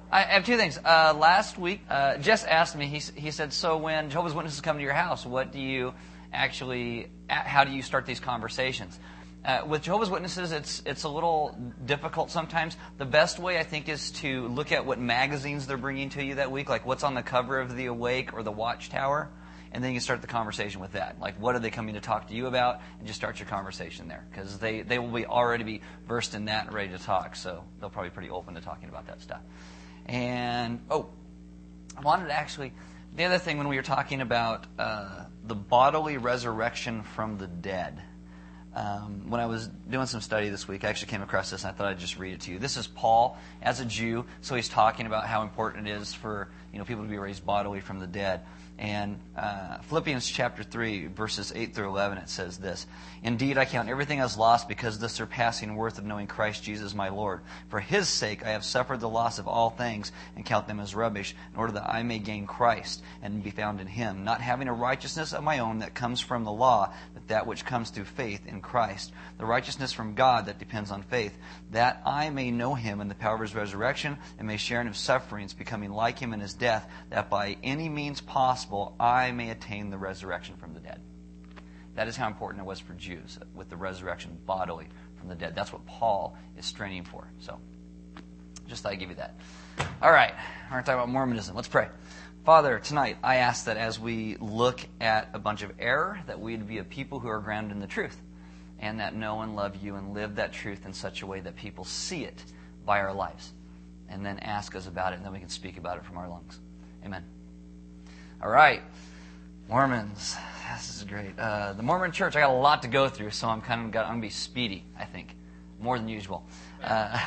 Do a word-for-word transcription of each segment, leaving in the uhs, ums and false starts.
I have two things. Uh, last week, uh, Jess asked me, he, he said, so when Jehovah's Witnesses come to your house, what do you actually, how do you start these conversations? Uh, with Jehovah's Witnesses, it's it's a little difficult sometimes. The best way, I think, is to look at what magazines they're bringing to you that week, like what's on the cover of The Awake or The Watchtower, and then you start the conversation with that. Like, what are they coming to talk to you about? And just start your conversation there, because they, they will be already be versed in that and ready to talk, so they'll probably be pretty open to talking about that stuff. And, oh, I wanted to actually, the other thing when we were talking about uh, the bodily resurrection from the dead, Um, when I was doing some study this week, I actually came across this, and I thought I'd just read it to you. This is Paul as a Jew, so he's talking about how important it is for you know people to be raised bodily from the dead. And uh, Philippians chapter three, verses eight through eleven, it says this: "Indeed, I count everything as loss because of the surpassing worth of knowing Christ Jesus my Lord. For His sake I have suffered the loss of all things and count them as rubbish, in order that I may gain Christ and be found in Him, not having a righteousness of my own that comes from the law, but that which comes through faith in Christ, the righteousness from God that depends on faith, that I may know Him in the power of His resurrection and may share in His sufferings, becoming like Him in His death, that by any means possible I may attain the resurrection from the dead." That is how important it was for Jews, with the resurrection bodily from the dead. That's what Paul is straining for. So, just thought I'd give you that. All right, we're going to talk about Mormonism. Let's pray. Father, tonight I ask that as we look at a bunch of error, that we'd be a people who are grounded in the truth, and that know and love you and live that truth in such a way that people see it by our lives, and then ask us about it, and then we can speak about it from our lungs. Amen. All right, Mormons. This is great. Uh, the Mormon Church, I got a lot to go through, so I'm kind of got, I'm going to be speedy, I think, more than usual. Uh,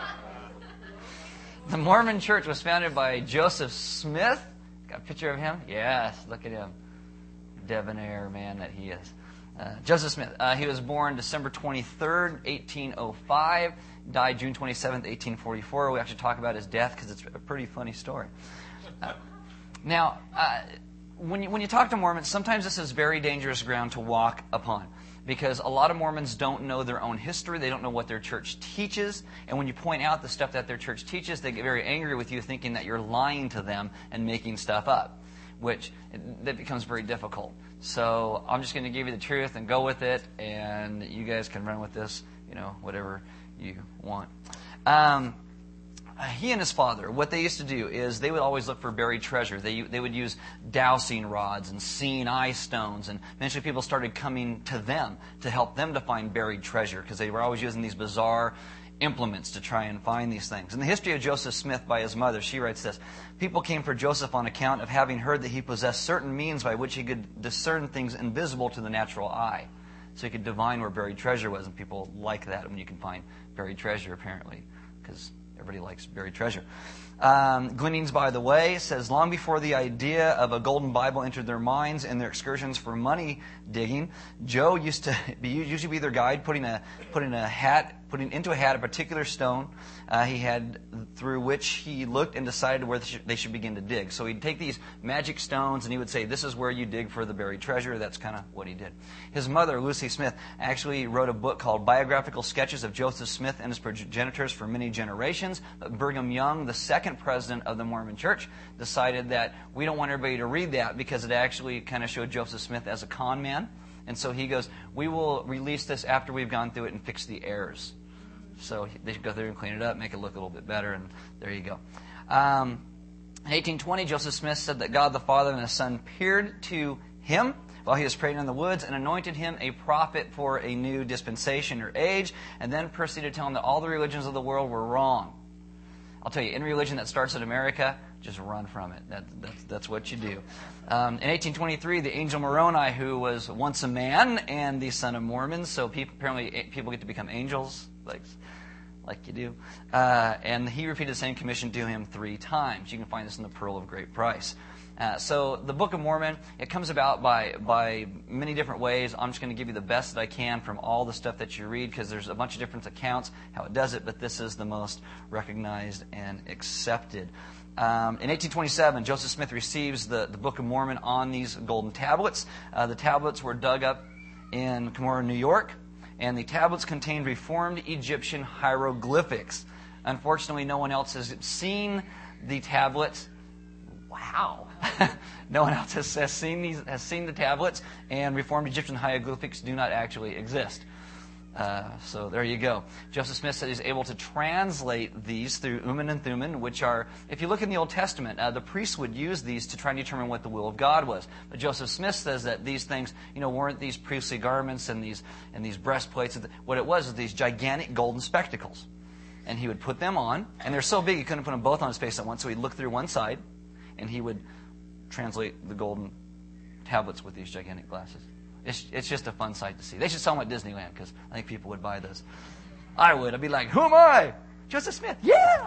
the Mormon Church was founded by Joseph Smith. Got a picture of him? Yes, look at him. Debonair man that he is. Uh, Joseph Smith. Uh, he was born December twenty-third, eighteen oh five. Died June twenty-seventh, eighteen forty-four. We actually talk about his death because it's a pretty funny story. Uh, Now, uh, when you when you talk to Mormons, sometimes this is very dangerous ground to walk upon, because a lot of Mormons don't know their own history. They don't know what their church teaches. And when you point out the stuff that their church teaches, they get very angry with you, thinking that you're lying to them and making stuff up, which that becomes very difficult. So I'm just going to give you the truth and go with it, and you guys can run with this, you know, whatever you want. Um, He and his father, what they used to do is they would always look for buried treasure. They they would use dowsing rods and seeing eye stones, and eventually people started coming to them to help them to find buried treasure, because they were always using these bizarre implements to try and find these things. In the history of Joseph Smith by his mother, she writes this: "People came for Joseph on account of having heard that he possessed certain means by which he could discern things invisible to the natural eye." So he could divine where buried treasure was, and people like that when you can find buried treasure, apparently, because everybody likes buried treasure. Um, Gleanings by the Way says, "Long before the idea of a golden Bible entered their minds in their excursions for money digging, Joe used to be usually be their guide, putting a putting a hat putting into a hat a particular stone uh, he had, through which he looked and decided where they should, they should begin to dig. So he'd take these magic stones and he would say, 'This is where you dig for the buried treasure.' That's kind of what he did." His mother, Lucy Smith, actually wrote a book called Biographical Sketches of Joseph Smith and His Progenitors for Many Generations. But Brigham Young, the second president of the Mormon Church, decided that we don't want everybody to read that because it actually kind of showed Joseph Smith as a con man. And so he goes, "We will release this after we've gone through it and fixed the errors." So they should go through and clean it up, make it look a little bit better, and there you go. Um, in eighteen twenty, Joseph Smith said that God the Father and the Son appeared to him while he was praying in the woods and anointed him a prophet for a new dispensation or age, and then proceeded to tell him that all the religions of the world were wrong. I'll tell you, any religion that starts in America, just run from it. That, that's, that's what you do. Um, in eighteen twenty-three, the angel Moroni, who was once a man and the son of Mormons, so people, apparently people get to become angels, like like you do. Uh, and he repeated the same commission to him three times. You can find this in the Pearl of Great Price. Uh, so the Book of Mormon, it comes about by by many different ways. I'm just going to give you the best that I can from all the stuff that you read, because there's a bunch of different accounts how it does it, but this is the most recognized and accepted. Um, in eighteen twenty-seven, Joseph Smith receives the, the Book of Mormon on these golden tablets. Uh, the tablets were dug up in Cumorah, New York, and the tablets contained Reformed Egyptian hieroglyphics. Unfortunately, no one else has seen the tablets. Wow. No one else has, has seen these, has seen the tablets, and Reformed Egyptian hieroglyphics do not actually exist. Uh, so there you go. Joseph Smith said he's able to translate these through Urim and Thummim, which are, if you look in the Old Testament, uh, the priests would use these to try and determine what the will of God was. But Joseph Smith says that these things, you know, weren't these priestly garments and these and these breastplates. What it was is these gigantic golden spectacles. And he would put them on, and they're so big he couldn't put them both on his face at once, so he'd look through one side, and he would translate the golden tablets with these gigantic glasses. It's, it's just a fun sight to see. They should sell them at Disneyland, because I think people would buy those. I would. I'd be like, who am I? Joseph Smith. Yeah!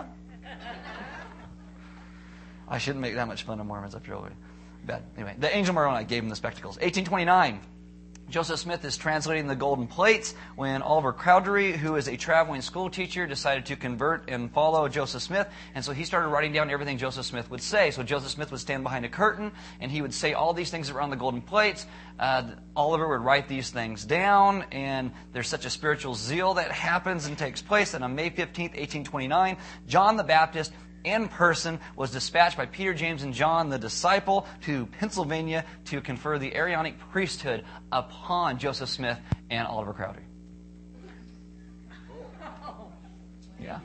I shouldn't make that much fun of Mormons. I feel really bad. Anyway, the angel Moroni gave him the spectacles. eighteen twenty-nine. Joseph Smith is translating the golden plates when Oliver Cowdery, who is a traveling school teacher, decided to convert and follow Joseph Smith. And so he started writing down everything Joseph Smith would say. So Joseph Smith would stand behind a curtain, and he would say all these things that were on the golden plates. Uh, Oliver would write these things down, and there's such a spiritual zeal that happens and takes place that on May fifteenth, eighteen twenty-nine, John the Baptist in person was dispatched by Peter, James, and John, the disciple, to Pennsylvania to confer the Aaronic priesthood upon Joseph Smith and Oliver Cowdery. Yeah.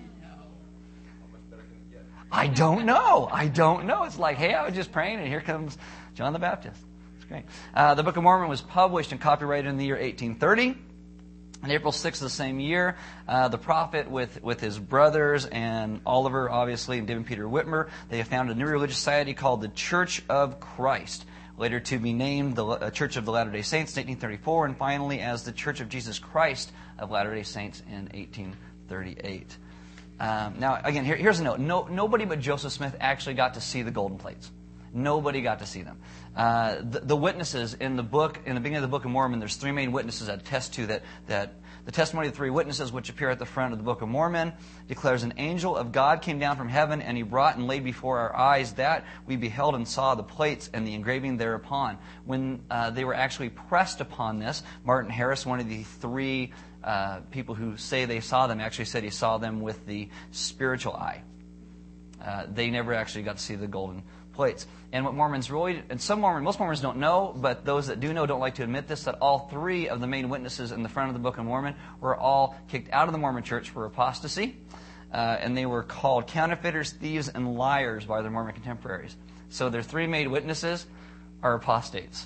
I don't know. I don't know. It's like, hey, I was just praying, and here comes John the Baptist. It's great. Uh, the Book of Mormon was published and copyrighted in the year eighteen thirty. On April sixth of the same year, uh, the prophet with, with his brothers and Oliver, obviously, and David Peter Whitmer, they founded a new religious society called the Church of Christ, later to be named the uh, Church of the Latter-day Saints in eighteen thirty-four, and finally as the Church of Jesus Christ of Latter-day Saints in eighteen thirty-eight. Um, now, again, here, here's a note. No, nobody but Joseph Smith actually got to see the golden plates. Nobody got to see them. Uh, the, the witnesses in the book, in the beginning of the Book of Mormon, there's three main witnesses that attest to that, that the testimony of the three witnesses, which appear at the front of the Book of Mormon, declares an angel of God came down from heaven, and he brought and laid before our eyes that we beheld and saw the plates and the engraving thereupon. When uh, they were actually pressed upon this, Martin Harris, one of the three uh, people who say they saw them, actually said he saw them with the spiritual eye. Uh, they never actually got to see the golden plates. And what Mormons really, and some Mormons, most Mormons don't know, but those that do know don't like to admit this, that all three of the main witnesses in the front of the Book of Mormon were all kicked out of the Mormon church for apostasy. Uh, and they were called counterfeiters, thieves, and liars by their Mormon contemporaries. So their three main witnesses are apostates.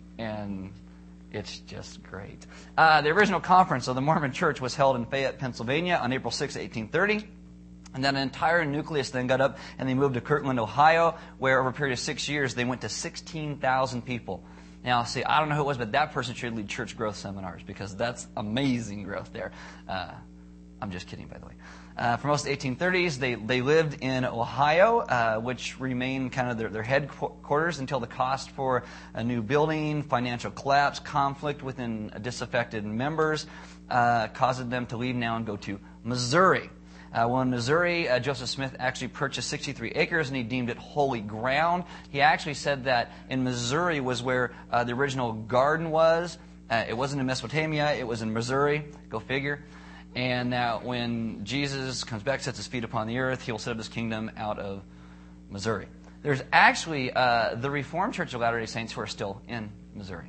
And it's just great. Uh, the original conference of the Mormon church was held in Fayette, Pennsylvania on April sixth, eighteen thirty. And then an entire nucleus then got up and they moved to Kirtland, Ohio, where over a period of six years they went to sixteen thousand people. Now, see, I don't know who it was, but that person should lead church growth seminars because that's amazing growth there. Uh, I'm just kidding, by the way. Uh, for most of the eighteen thirties, they, they lived in Ohio, uh, which remained kind of their, their headquarters until the cost for a new building, financial collapse, conflict within disaffected members uh, caused them to leave now and go to Missouri. Uh, well, in Missouri, uh, Joseph Smith actually purchased sixty-three acres, and he deemed it holy ground. He actually said that in Missouri was where uh, the original garden was. Uh, it wasn't in Mesopotamia. It was in Missouri. Go figure. And now when Jesus comes back, sets his feet upon the earth, he'll set up his kingdom out of Missouri. There's actually uh, the Reformed Church of Latter-day Saints who are still in Missouri.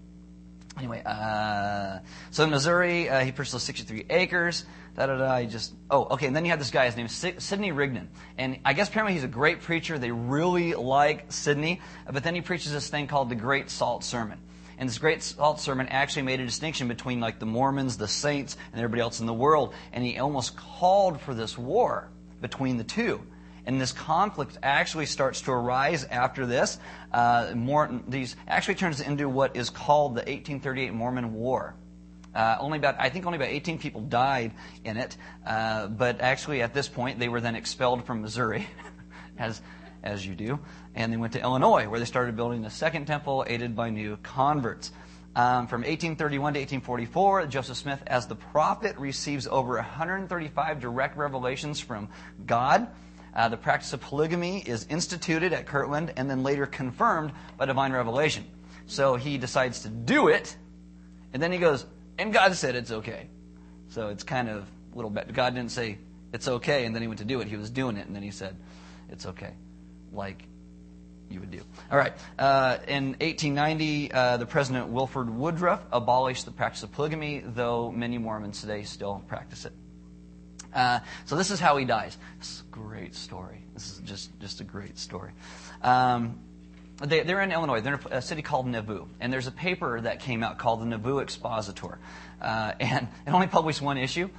Anyway, uh, so in Missouri, uh, he purchased sixty-three acres. Da, da, da, he just, oh, okay, and then you have this guy, his name is Sidney Rigdon. And I guess apparently he's a great preacher. They really like Sidney. But then he preaches this thing called the Great Salt Sermon. And this Great Salt Sermon actually made a distinction between like the Mormons, the Saints, and everybody else in the world. And he almost called for this war between the two. And this conflict actually starts to arise after this. Uh, more, these actually turns into what is called the eighteen thirty-eight Mormon War. Uh, only about, I think only about eighteen people died in it. Uh, but actually at this point, they were then expelled from Missouri, as as you do. And they went to Illinois, where they started building the second temple, aided by new converts. Um, from eighteen thirty-one to eighteen forty-four, Joseph Smith, as the prophet, receives over one hundred thirty-five direct revelations from God. Uh, the practice of polygamy is instituted at Kirtland and then later confirmed by divine revelation. So he decides to do it, and then he goes, and God said it's okay. So it's kind of a little bit, God didn't say it's okay, and then he went to do it. He was doing it, and then he said it's okay. Like you would do. All right. Uh, in eighteen ninety, uh, the President Wilford Woodruff abolished the practice of polygamy, though many Mormons today still practice it. Uh, so this is how he dies. This is a great story. This is just, just a great story. Um, they, they're in Illinois. They're in a city called Nauvoo. And there's a paper that came out called the Nauvoo Expositor. Uh, and it only published one issue,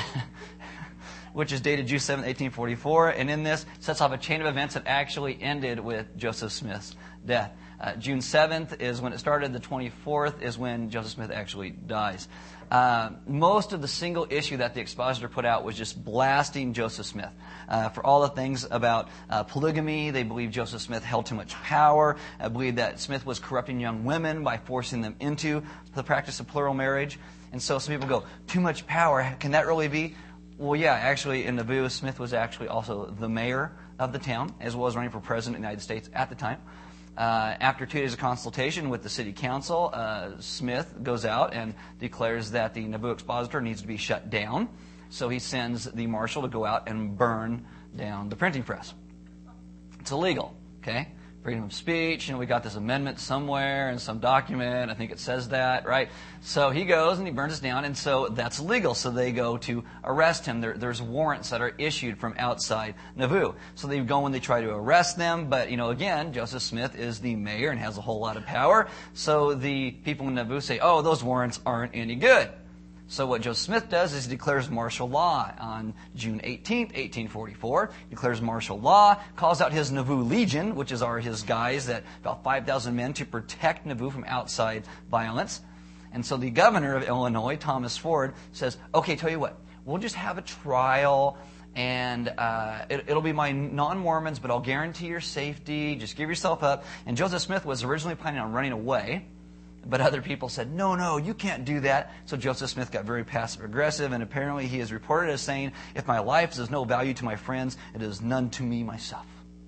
which is dated June seventh, eighteen forty-four. And in this, sets off a chain of events that actually ended with Joseph Smith's death. Uh, June seventh is when it started. The twenty-fourth is when Joseph Smith actually dies. Uh, most of the single issue that the Expositor put out was just blasting Joseph Smith uh, for all the things about uh, polygamy. They believed Joseph Smith held too much power. I believe that Smith was corrupting young women by forcing them into the practice of plural marriage. And so some people go, too much power, can that really be? Well, yeah, actually in Nauvoo, Smith was actually also the mayor of the town, as well as running for president of the United States at the time. Uh, after two days of consultation with the city council, uh, Smith goes out and declares that the Nauvoo Expositor needs to be shut down. So he sends the marshal to go out and burn down the printing press. It's illegal, okay? Freedom of speech, and we got this amendment somewhere in some document. I think it says that, right? So he goes and he burns it down, and so that's legal. So they go to arrest him. There, there's warrants that are issued from outside Nauvoo. So they go and they try to arrest them, but, you know, again, Joseph Smith is the mayor and has a whole lot of power. So the people in Nauvoo say, oh, those warrants aren't any good. So what Joseph Smith does is he declares martial law on June eighteenth, eighteen forty-four. He declares martial law, calls out his Nauvoo Legion, which is our his guys, that about five thousand men to protect Nauvoo from outside violence. And so the governor of Illinois, Thomas Ford, says, okay, tell you what, we'll just have a trial, and uh, it, it'll be my non-Mormons, but I'll guarantee your safety. Just give yourself up. And Joseph Smith was originally planning on running away. But other people said, no, no, you can't do that. So Joseph Smith got very passive-aggressive, and apparently he is reported as saying, if my life is of no value to my friends, it is none to me myself.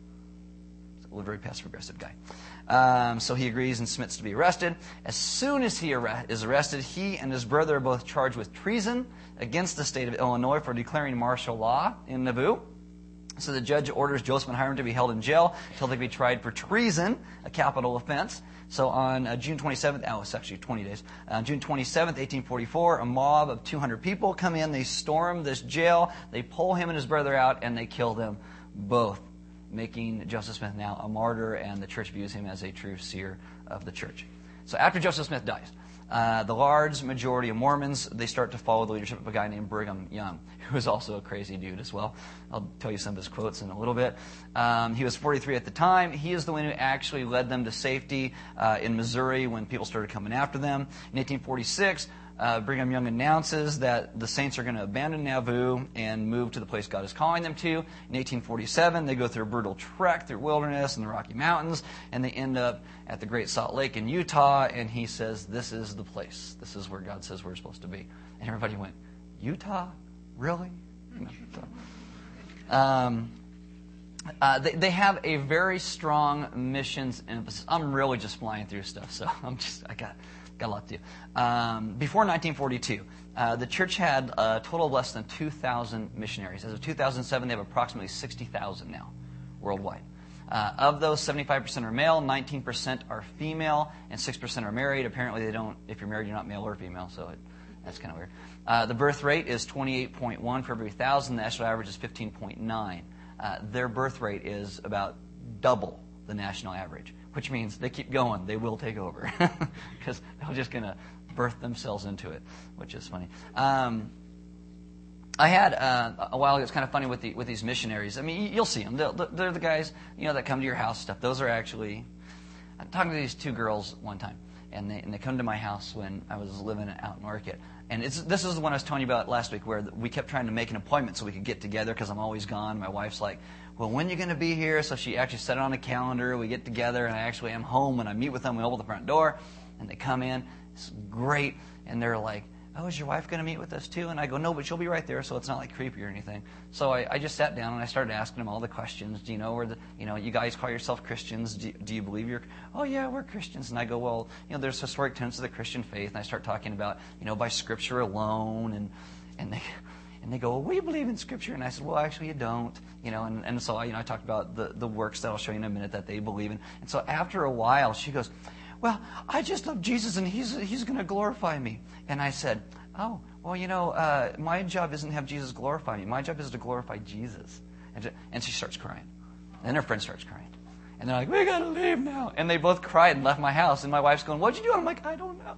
So a very passive-aggressive guy. Um, so he agrees and submits to be arrested. As soon as he ar- is arrested, he and his brother are both charged with treason against the state of Illinois for declaring martial law in Nauvoo. So the judge orders Joseph and Hiram to be held in jail until they can be tried for treason, a capital offense. So on uh, June twenty-seventh, oh, it's actually twenty days, uh, June twenty-seventh, eighteen forty-four, a mob of two hundred people come in, they storm this jail, they pull him and his brother out, and they kill them both, making Joseph Smith now a martyr, and the church views him as a true seer of the church. So after Joseph Smith dies, uh, the large majority of Mormons, they start to follow the leadership of a guy named Brigham Young, who was also a crazy dude as well. I'll tell you some of his quotes in a little bit. Um, he was forty-three at the time. He is the one who actually led them to safety uh, in Missouri when people started coming after them. In eighteen forty-six, uh, Brigham Young announces that the saints are going to abandon Nauvoo and move to the place God is calling them to. In eighteen forty-seven, they go through a brutal trek through wilderness and the Rocky Mountains, and they end up at the Great Salt Lake in Utah, and he says, this is the place. This is where God says we're supposed to be. And everybody went, Utah? Really? You know, so, um, uh, they, they have a very strong missions emphasis. I'm really just flying through stuff, so I'm just I got got a lot to do. Um, before nineteen forty-two, uh, the church had a total of less than two thousand missionaries. As of two thousand seven, they have approximately sixty thousand now worldwide. Uh, of those, seventy-five percent are male, nineteen percent are female, and six percent are married. Apparently, they don't. If you're married, you're not male or female, so it, that's kind of weird. Uh, the birth rate is twenty-eight point one for every thousand. The national average is fifteen point nine. Uh, their birth rate is about double the national average, which means they keep going. They will take over because they're just going to birth themselves into it, which is funny. Um, I had uh, a while ago. It's kind of funny with the with these missionaries. I mean, you'll see them. They're, they're the guys, you know, that come to your house. Stuff. Those are actually. I'm talking to these two girls one time, and they and they come to my house when I was living out in Orchid. And it's, this is the one I was telling you about last week, where we kept trying to make an appointment so we could get together because I'm always gone. My wife's like, well, when are you going to be here? So she actually set it on a calendar. We get together, and I actually am home, and I meet with them. We open the front door, and they come in. It's great. And they're like, oh, is your wife going to meet with us too? And I go, no, but she'll be right there, so it's not like creepy or anything. So I, I just sat down and I started asking them all the questions. Do you know where the, you know, you guys call yourself Christians? Do, do you believe you're, oh yeah, we're Christians. And I go, well, you know, there's historic tenets of the Christian faith. And I start talking about, you know, by Scripture alone. And and they And they go, well, we believe in Scripture. And I said, well, actually, you don't. You know, and, and so I, you know, I talked about the, the works that I'll show you in a minute that they believe in. And so after a while, she goes, well, I just love Jesus, and he's he's going to glorify me. And I said, oh, well, you know, uh, my job isn't to have Jesus glorify me. My job is to glorify Jesus. And, to, and she starts crying. And her friend starts crying. And they're like, we got to leave now. And they both cried and left my house. And my wife's going, what'd you do? And I'm like, I don't know.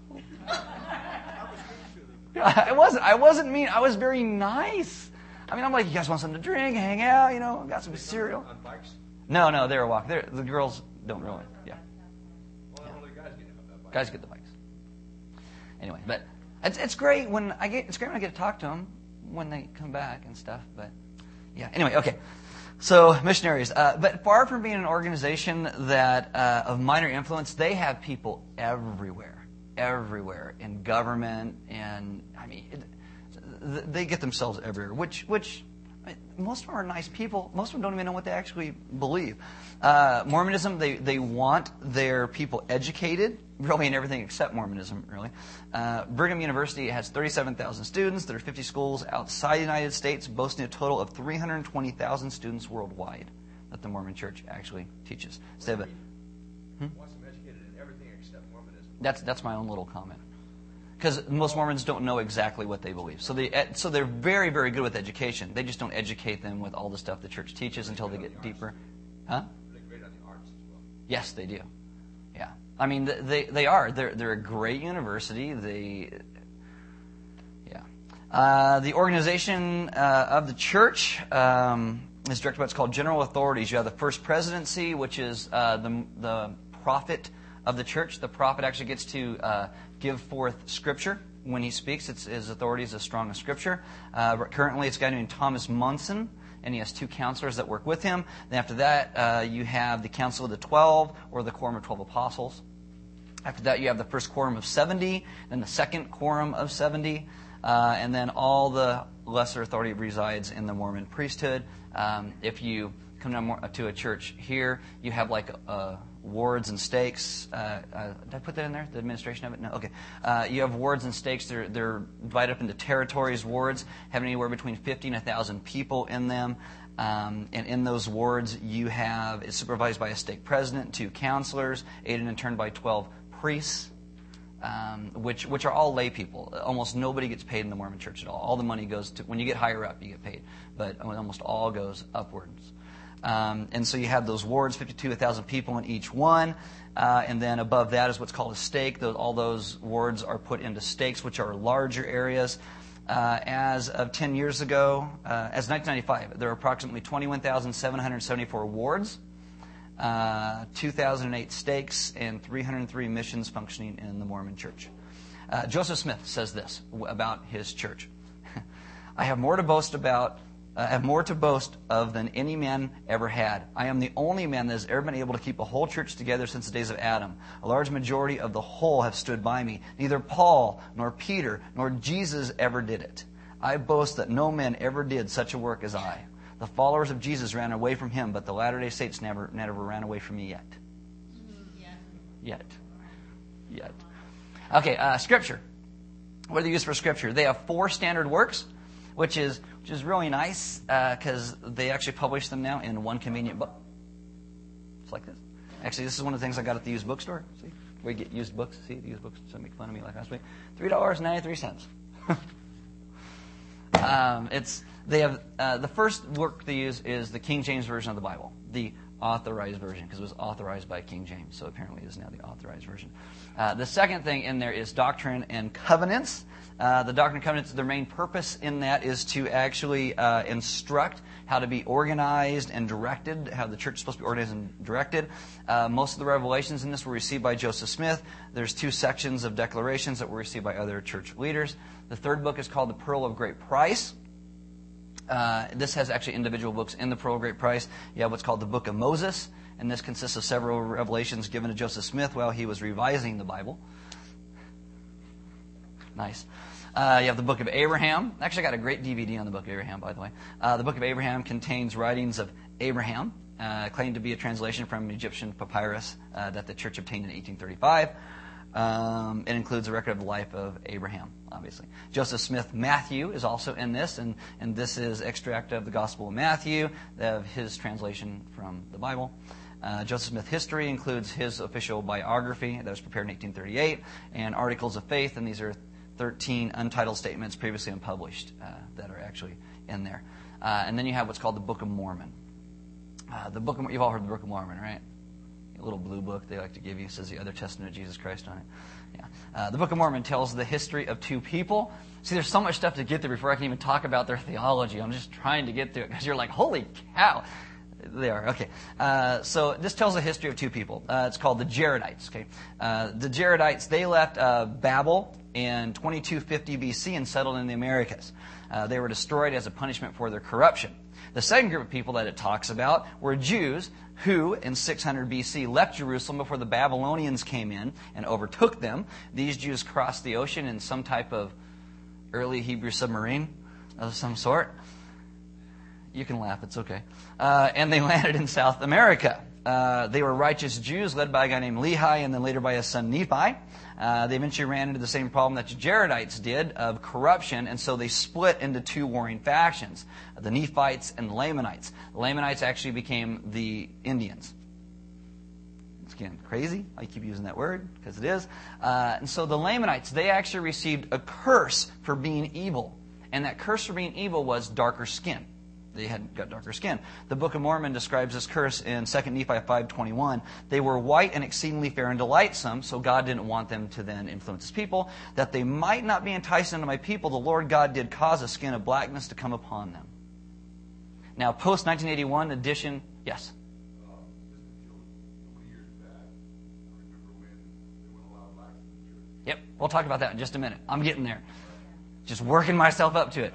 I wasn't. I wasn't mean. I was very nice. I mean, I'm like, you guys want something to drink, hang out, you know, got some cereal. On bikes? No, no, they were walking. They're, the girls don't really. Yeah. Well, only guys get on bikes. Guys get the bikes. Anyway, but it's it's great when I get it's great when I get to talk to them when they come back and stuff. But yeah. Anyway, okay. So missionaries, uh, but far from being an organization that uh, of minor influence, they have people everywhere, everywhere in government, and I mean, it, they get themselves everywhere. Which, which, most of them are nice people. Most of them don't even know what they actually believe. Uh, Mormonism, they they want their people educated, really in everything except Mormonism, really. Uh, Brigham University has thirty-seven thousand students. There are fifty schools outside the United States, boasting a total of three hundred twenty thousand students worldwide that the Mormon Church actually teaches. So they have a, hmm? Wants them educated in everything except Mormonism. That's that's my own little comment. Because most Mormons don't know exactly what they believe. So they so they're very, very good with education. They just don't educate them with all the stuff the church teaches until they get deeper. Huh? They're great on the arts as well. Yes, they do. Yeah. I mean, they they are. They're they're a great university. They, yeah. Uh, the organization uh, of the church um, is directed by what's called general authorities. You have the first presidency, which is uh, the the prophet of the church. The prophet actually gets to uh, give forth Scripture when he speaks. It's, his authority is as strong as Scripture. Uh, currently, it's a guy named Thomas Monson, and he has two counselors that work with him. Then after that, uh, you have the Council of the Twelve, or the Quorum of Twelve Apostles. After that, you have the first Quorum of seventy, then the second Quorum of seventy, uh, and then all the lesser authority resides in the Mormon priesthood. Um, if you come to, to a church here, you have like a wards and stakes. Uh, uh, did I put that in there? The administration of it? No? Okay. Uh, you have wards and stakes. They're, they're divided up into territories. Wards have anywhere between fifty and one thousand people in them. Um, and in those wards, you have, it's supervised by a stake president, two counselors, aided in turn by twelve priests, um, which which are all lay people. Almost nobody gets paid in the Mormon church at all. All the money goes to, when you get higher up, you get paid. But almost all goes upwards. Um, and so you have those wards, fifty-two thousand people in each one. Uh, and then above that is what's called a stake. Those, all those wards are put into stakes, which are larger areas. Uh, as of ten years ago, uh, as nineteen ninety-five, there are approximately twenty-one thousand seven hundred seventy-four wards, uh, two thousand eight stakes, and three hundred three missions functioning in the Mormon church. Uh, Joseph Smith says this about his church. I have more to boast about I have more to boast of than any man ever had. I am the only man that has ever been able to keep a whole church together since the days of Adam. A large majority of the whole have stood by me. Neither Paul, nor Peter, nor Jesus ever did it. I boast that no man ever did such a work as I. The followers of Jesus ran away from him, but the Latter-day Saints never, never ran away from me yet. Yet. Yet. Yet. Okay, uh, Scripture. What do they use for Scripture? They have four standard works, which is which is really nice because uh, they actually publish them now in one convenient book. It's like this. Actually, this is one of the things I got at the used bookstore. See, where you get used books. See, the used books. Some make fun of me like last week. Three dollars and ninety-three cents. um, it's they have uh, the first work they use is the King James version of the Bible, the authorized version, because it was authorized by King James, so apparently it is now the authorized version. Uh, the second thing in there is Doctrine and Covenants. Uh, the Doctrine and Covenants, their main purpose in that is to actually uh, instruct how to be organized and directed, how the church is supposed to be organized and directed. Uh, most of the revelations in this were received by Joseph Smith. There's two sections of declarations that were received by other church leaders. The third book is called The Pearl of Great Price. Uh, this has actually individual books in the Pearl of Great Price. You have what's called the Book of Moses, and this consists of several revelations given to Joseph Smith while he was revising the Bible. Nice. Uh, you have the Book of Abraham. Actually, I got a great D V D on the Book of Abraham, by the way. Uh, the Book of Abraham contains writings of Abraham, uh, claimed to be a translation from Egyptian papyrus uh, that the church obtained in eighteen thirty-five. Um, it includes a record of the life of Abraham, obviously. Joseph Smith Matthew is also in this, and, and this is extract of the Gospel of Matthew, of his translation from the Bible. Uh, Joseph Smith History includes his official biography that was prepared in eighteen thirty-eight, and Articles of Faith, and these are thirteen untitled statements previously unpublished uh, that are actually in there. Uh, and then you have what's called the Book of Mormon. Uh, the Book of, you've all heard of the Book of Mormon, right? A little blue book they like to give you. It says the other testament of Jesus Christ on it. Yeah. Uh, the Book of Mormon tells the history of two people. See, there's so much stuff to get through before I can even talk about their theology. I'm just trying to get through it because you're like, holy cow. They are, okay. Uh, so this tells the history of two people. Uh, it's called the Jaredites, okay? Uh, the Jaredites, they left uh, Babel in twenty-two fifty B C and settled in the Americas. Uh, they were destroyed as a punishment for their corruption. The second group of people that it talks about were Jews who, in six hundred B C, left Jerusalem before the Babylonians came in and overtook them. These Jews crossed the ocean in some type of early Hebrew submarine of some sort. You can laugh, it's okay. Uh, and they landed in South America. Uh, they were righteous Jews led by a guy named Lehi and then later by his son Nephi. Uh, they eventually ran into the same problem that the Jaredites did of corruption, and so they split into two warring factions, the Nephites and the Lamanites. The Lamanites actually became the Indians. It's again crazy. I keep using that word because it is. Uh, and so the Lamanites, they actually received a curse for being evil. And that curse for being evil was darker skin. They had got darker skin. The Book of Mormon describes this curse in Second Nephi five twenty-one. They were white and exceedingly fair and delightsome, so God didn't want them to then influence His people. That they might not be enticed into my people, the Lord God did cause a skin of blackness to come upon them. Now, post nineteen eighty-one edition, yes? Uh, just a few years back, I remember when they wouldn't allow blacks in the church. Yep, we'll talk about that in just a minute. I'm getting there. Just working myself up to it.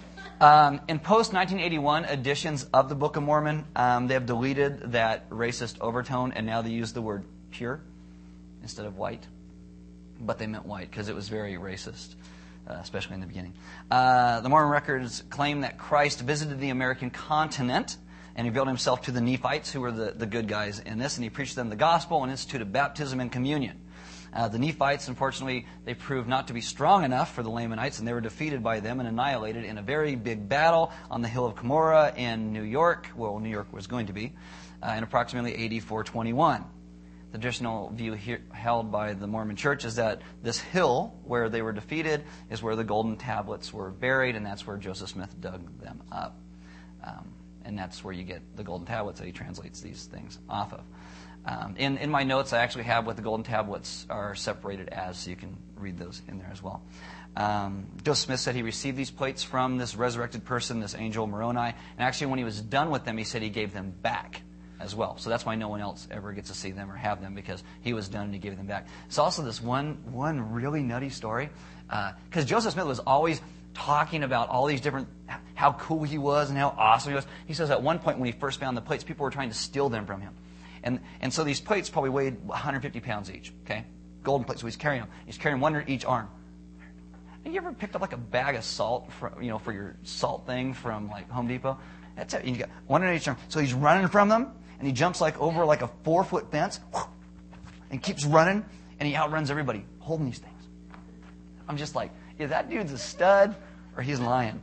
Um, in post nineteen eighty-one editions of the Book of Mormon, um, they have deleted that racist overtone, and now they use the word pure instead of white. But they meant white because it was very racist, uh, especially in the beginning. Uh, the Mormon records claim that Christ visited the American continent and revealed Himself to the Nephites, who were the, the good guys in this, and He preached them the gospel and instituted baptism and communion. Uh, the Nephites, unfortunately, they proved not to be strong enough for the Lamanites, and they were defeated by them and annihilated in a very big battle on the hill of Cumorah in New York. Well, New York was going to be, uh, in approximately A D four twenty-one. The traditional view here, held by the Mormon Church is that this hill where they were defeated is where the golden tablets were buried, and that's where Joseph Smith dug them up. Um, and that's where you get the golden tablets that he translates these things off of. Um, in, in my notes, I actually have what the golden tablets are separated as, so you can read those in there as well. Um, Joseph Smith said he received these plates from this resurrected person, this angel Moroni, and actually when he was done with them, he said he gave them back as well. So that's why no one else ever gets to see them or have them, because he was done and he gave them back. It's also this one, one really nutty story, because uh, Joseph Smith was always talking about all these different, how cool he was and how awesome he was. He says at one point when he first found the plates, people were trying to steal them from him. And and so these plates probably weighed one hundred fifty pounds each, okay? Golden plates, so he's carrying them. He's carrying one under each arm. Have you ever picked up like a bag of salt, from, you know, for your salt thing from like Home Depot? That's it. You got one under each arm. So he's running from them, and he jumps like over like a four-foot fence, and keeps running, and he outruns everybody holding these things. I'm just like, either that dude's a stud, or he's lying.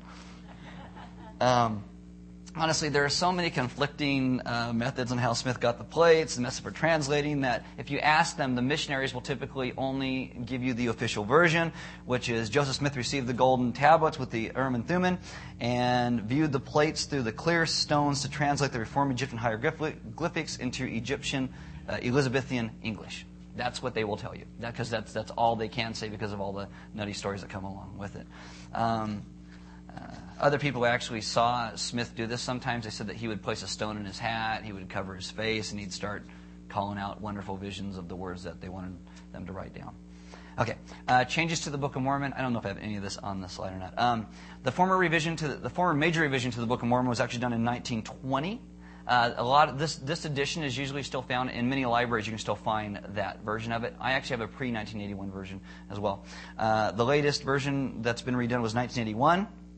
Um... Honestly, there are so many conflicting uh, methods on how Smith got the plates, the method for translating, that if you ask them, the missionaries will typically only give you the official version, which is Joseph Smith received the golden tablets with the Urim and Thummim and viewed the plates through the clear stones to translate the Reformed Egyptian hieroglyphics into Egyptian uh, Elizabethan English. That's what they will tell you, because that, that's, that's all they can say because of all the nutty stories that come along with it. Um, Uh, other people actually saw Smith do this sometimes. They said that he would place a stone in his hat, he would cover his face, and he'd start calling out wonderful visions of the words that they wanted them to write down. Okay, uh, changes to the Book of Mormon. I don't know if I have any of this on the slide or not. Um, the former revision to the, the former major revision to the Book of Mormon was actually done in nineteen twenty. Uh, a lot of this this edition is usually still found in many libraries. You can still find that version of it. I actually have a pre nineteen eighty-one version as well. Uh, the latest version that's been redone was nineteen eighty-one.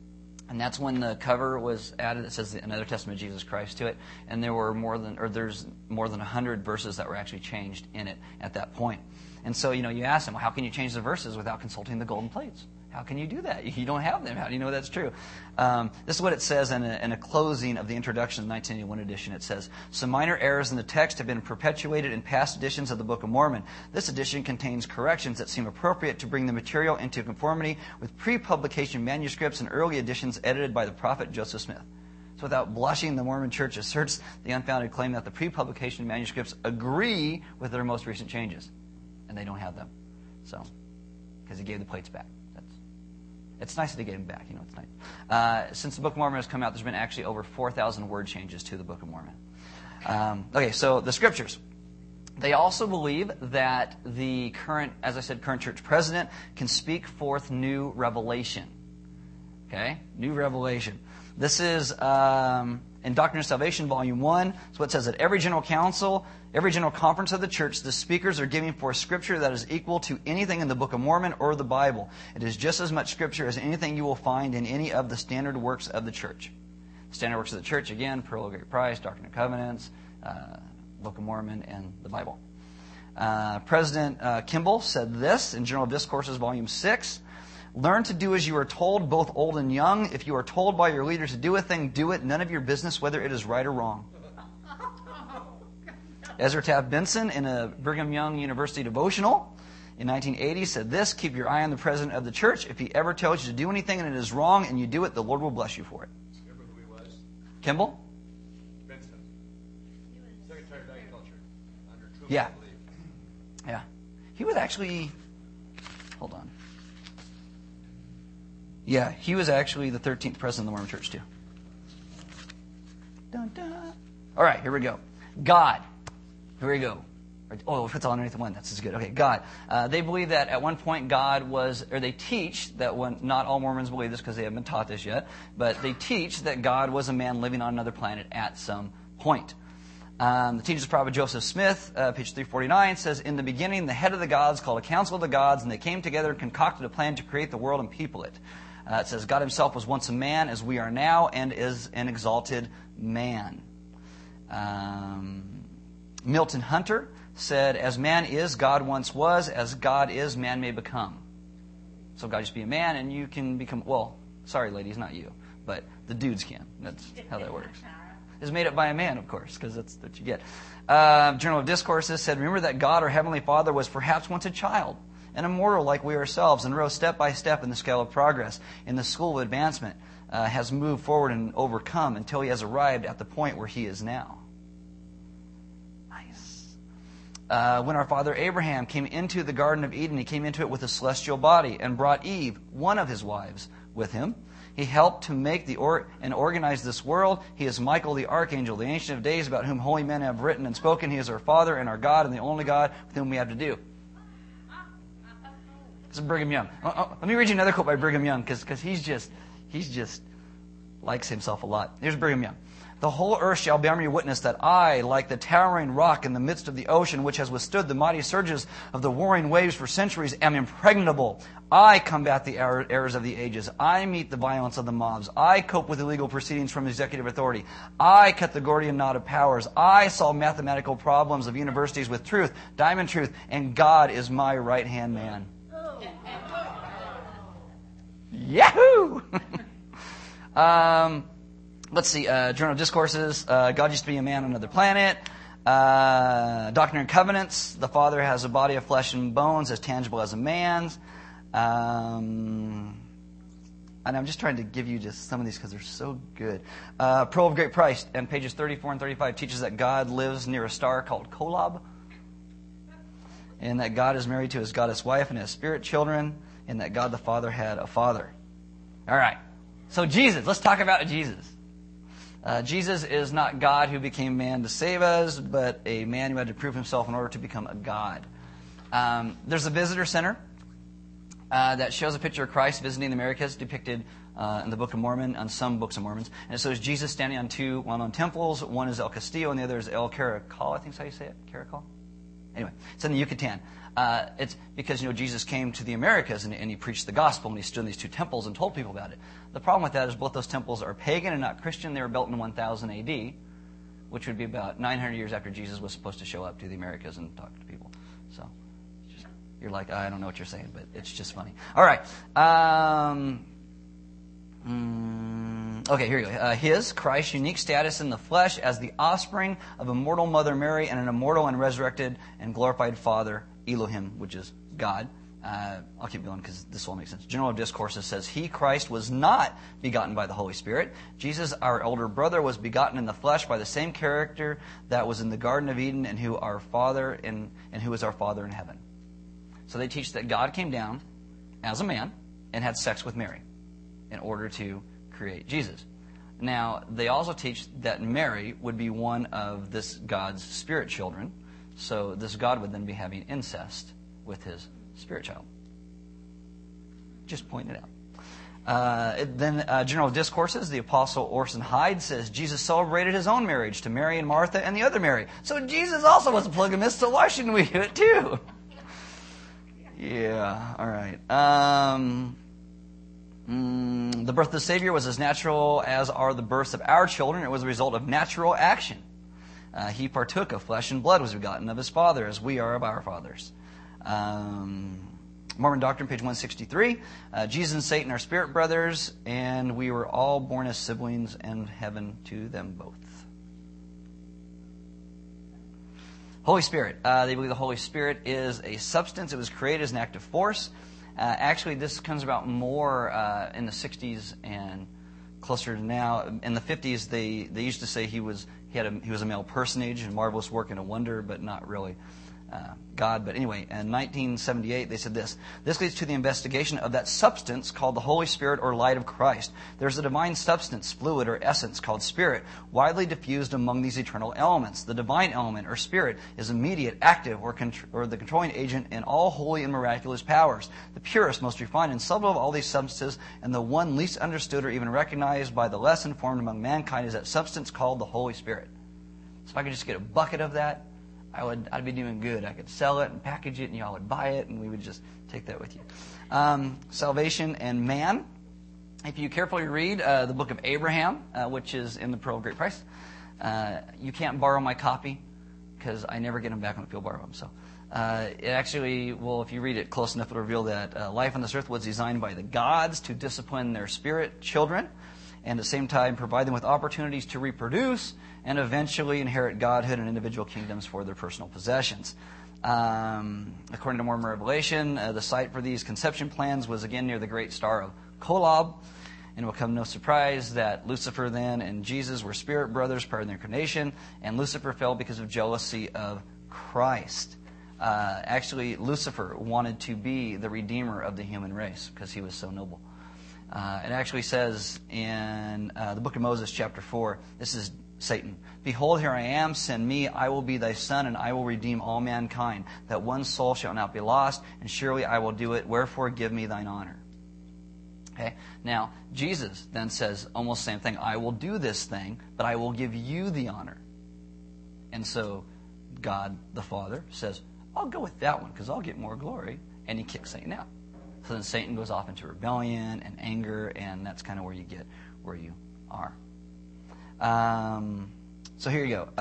And that's when the cover was added. It says another testament of Jesus Christ to it. And there were more than, or there's more than one hundred verses that were actually changed in it at that point. And so, you know, you ask them, well, how can you change the verses without consulting the golden plates? How can you do that? You don't have them. How do you know that's true? Um, this is what it says in a, in a closing of the introduction of the nineteen eighty-one edition. It says, some minor errors in the text have been perpetuated in past editions of the Book of Mormon. This edition contains corrections that seem appropriate to bring the material into conformity with pre-publication manuscripts and early editions edited by the prophet Joseph Smith. So without blushing, the Mormon Church asserts the unfounded claim that the pre-publication manuscripts agree with their most recent changes. And they don't have them. So, because he gave the plates back. It's nice that he gave them back. You know, it's nice. Uh, since the Book of Mormon has come out, there's been actually over four thousand word changes to the Book of Mormon. Um, okay, so the Scriptures. They also believe that the current, as I said, current church president can speak forth new revelation. Okay? New revelation. This is um, in Doctrine of Salvation, Volume one. So it says that every general council, every general conference of the church, the speakers are giving forth Scripture that is equal to anything in the Book of Mormon or the Bible. It is just as much Scripture as anything you will find in any of the standard works of the church. The standard works of the church, again, Pearl of Great Price, Doctrine and Covenants, uh, Book of Mormon, and the Bible. Uh, President uh, Kimball said this in Journal of Discourses, Volume six. Learn to do as you are told, both old and young. If you are told by your leaders to do a thing, do it. None of your business whether it is right or wrong. Ezra Taft Benson, in a Brigham Young University devotional in nineteen eighty, said this: keep your eye on the president of the church. If he ever tells you to do anything and it is wrong and you do it, the Lord will bless you for it. Remember who he was? Kimball? Benson. Secretary of Agriculture under Truman, Yeah. I believe. Yeah. He was actually... Hold on. Yeah, he was actually the thirteenth president of the Mormon Church, too. Dun, dun. All right, here we go. God. Here we go. Oh, if it's all underneath one, that's good. Okay, God. Uh, they believe that at one point God was, or they teach that when, not all Mormons believe this because they haven't been taught this yet, but they teach that God was a man living on another planet at some point. Um, the Teachers of Prophet Joseph Smith, uh, page three forty-nine, says, in the beginning, the head of the gods called a council of the gods, and they came together and concocted a plan to create the world and people it. Uh, it says, God himself was once a man, as we are now, and is an exalted man. Um, Milton Hunter said, as man is, God once was. As God is, man may become. So God used to be a man, and you can become, well, sorry, ladies, not you, but the dudes can. That's how that works. It's made up by a man, of course, because that's what you get. Uh, Journal of Discourses said, remember that God, our Heavenly Father, was perhaps once a child, and immortal like we ourselves, and rose step by step in the scale of progress, in the school of advancement, uh, has moved forward and overcome until he has arrived at the point where he is now. Nice. Uh, when our father Abraham came into the Garden of Eden, he came into it with a celestial body and brought Eve, one of his wives, with him. He helped to make the or- and organize this world. He is Michael the Archangel, the Ancient of Days, about whom holy men have written and spoken. He is our Father and our God and the only God with whom we have to do. This is Brigham Young. Oh, oh, let me read you another quote by Brigham Young, because he's just, he's just likes himself a lot. Here's Brigham Young. The whole earth shall bear me witness that I, like the towering rock in the midst of the ocean, which has withstood the mighty surges of the warring waves for centuries, am impregnable. I combat the error, errors of the ages. I meet the violence of the mobs. I cope with illegal proceedings from executive authority. I cut the Gordian knot of powers. I solve mathematical problems of universities with truth, diamond truth, and God is my right-hand man. Yahoo! um... Let's see, uh, Journal of Discourses, uh, God used to be a man on another planet. Uh, Doctrine and Covenants, the Father has a body of flesh and bones as tangible as a man's. Um, and I'm just trying to give you just some of these because they're so good. Uh, Pearl of Great Price, and pages thirty-four and thirty-five, teaches that God lives near a star called Kolob, and that God is married to his goddess wife and has spirit children, and that God the Father had a father. All right, so Jesus, let's talk about Jesus. Uh, Jesus is not God who became man to save us, but a man who had to prove himself in order to become a God. Um, there's a visitor center uh, that shows a picture of Christ visiting the Americas, depicted uh, in the Book of Mormon, on some books of Mormons. And it shows Jesus standing on two well-known temples. One is El Castillo, and the other is El Caracol. I think that's how you say it. Caracol? Anyway, it's in the Yucatan. Uh, it's because, you know, Jesus came to the Americas and, and he preached the gospel and he stood in these two temples and told people about it. The problem with that is both those temples are pagan and not Christian. They were built in one thousand A D, which would be about nine hundred years after Jesus was supposed to show up to the Americas and talk to people. So just, you're like, I don't know what you're saying, but it's just funny. All right. Um, mm, okay, here you go. Uh, his, Christ's, unique status in the flesh as the offspring of immortal Mother Mary and an immortal and resurrected and glorified Father, Elohim, which is God. Uh, I'll keep going because this will make sense. General Discourses says, He, Christ, was not begotten by the Holy Spirit. Jesus, our elder brother, was begotten in the flesh by the same character that was in the Garden of Eden and who our Father in, and who is our Father in heaven. So they teach that God came down as a man and had sex with Mary in order to create Jesus. Now, they also teach that Mary would be one of this God's spirit children. So this God would then be having incest with his spirit child. Just point it out. Uh, then uh, General Discourses, the Apostle Orson Hyde says Jesus celebrated his own marriage to Mary and Martha and the other Mary. So Jesus also was a polygamist, so why shouldn't we do it too? Yeah, all right. Um, mm, the birth of the Savior was as natural as are the births of our children. It was a result of natural action. Uh, he partook of flesh and blood, was begotten of his Father, as we are of our fathers. Um, Mormon Doctrine, page one sixty-three. Uh, Jesus and Satan are spirit brothers, and we were all born as siblings, and heaven to them both. Holy Spirit. Uh, they believe the Holy Spirit is a substance. It was created as an active force. Uh, actually, this comes about more uh, in the sixties and closer to now. In the fifties, they, they used to say he was he had a, he was a male personage, a marvelous work and a wonder, but not really uh, God. But anyway, in nineteen seventy-eight, they said this. This leads to the investigation of that substance called the Holy Spirit or light of Christ. There's a divine substance, fluid, or essence called spirit, widely diffused among these eternal elements. The divine element or spirit is immediate, active, or, contr- or the controlling agent in all holy and miraculous powers. The purest, most refined, and subtle of all these substances, and the one least understood or even recognized by the less informed among mankind, is that substance called the Holy Spirit. So if I could just get a bucket of that, I would, I'd be doing good. I could sell it and package it, and y'all would buy it, and we would just take that with you. Um, salvation and man. If you carefully read uh, the book of Abraham, uh, which is in the Pearl of Great Price, uh, you can't borrow my copy because I never get them back when people borrow them. So uh, it actually, well, if you read it close enough, it'll reveal that uh, life on this earth was designed by the gods to discipline their spirit children, and at the same time provide them with opportunities to reproduce and eventually inherit godhood and individual kingdoms for their personal possessions. Um, according to Mormon Revelation, uh, the site for these conception plans was again near the great star of Kolob, and it will come no surprise that Lucifer then and Jesus were spirit brothers prior to their incarnation, and Lucifer fell because of jealousy of Christ. Uh, actually, Lucifer wanted to be the redeemer of the human race because he was so noble. Uh, it actually says in uh, the book of Moses, chapter four, this is Satan. Behold, here I am, send me, I will be thy son, and I will redeem all mankind, that one soul shall not be lost, and surely I will do it, wherefore give me thine honor. Okay. Now, Jesus then says almost the same thing. I will do this thing, but I will give you the honor. And so God the Father says, I'll go with that one, because I'll get more glory, and he kicks Satan out. So then Satan goes off into rebellion and anger, and that's kind of where you get where you are. Um, so here you go.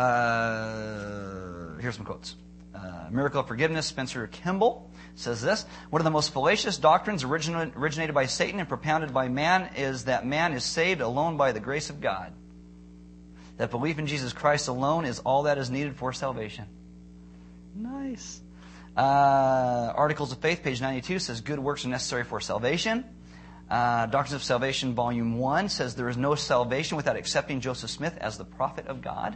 Uh, here's some quotes. Uh, Miracle of Forgiveness, Spencer Kimball says this. One of the most fallacious doctrines originated, originated by Satan and propounded by man is that man is saved alone by the grace of God. That belief in Jesus Christ alone is all that is needed for salvation. Nice. Uh, Articles of Faith, page ninety-two, says good works are necessary for salvation. Uh, Doctrines of Salvation, volume one, says there is no salvation without accepting Joseph Smith as the prophet of God.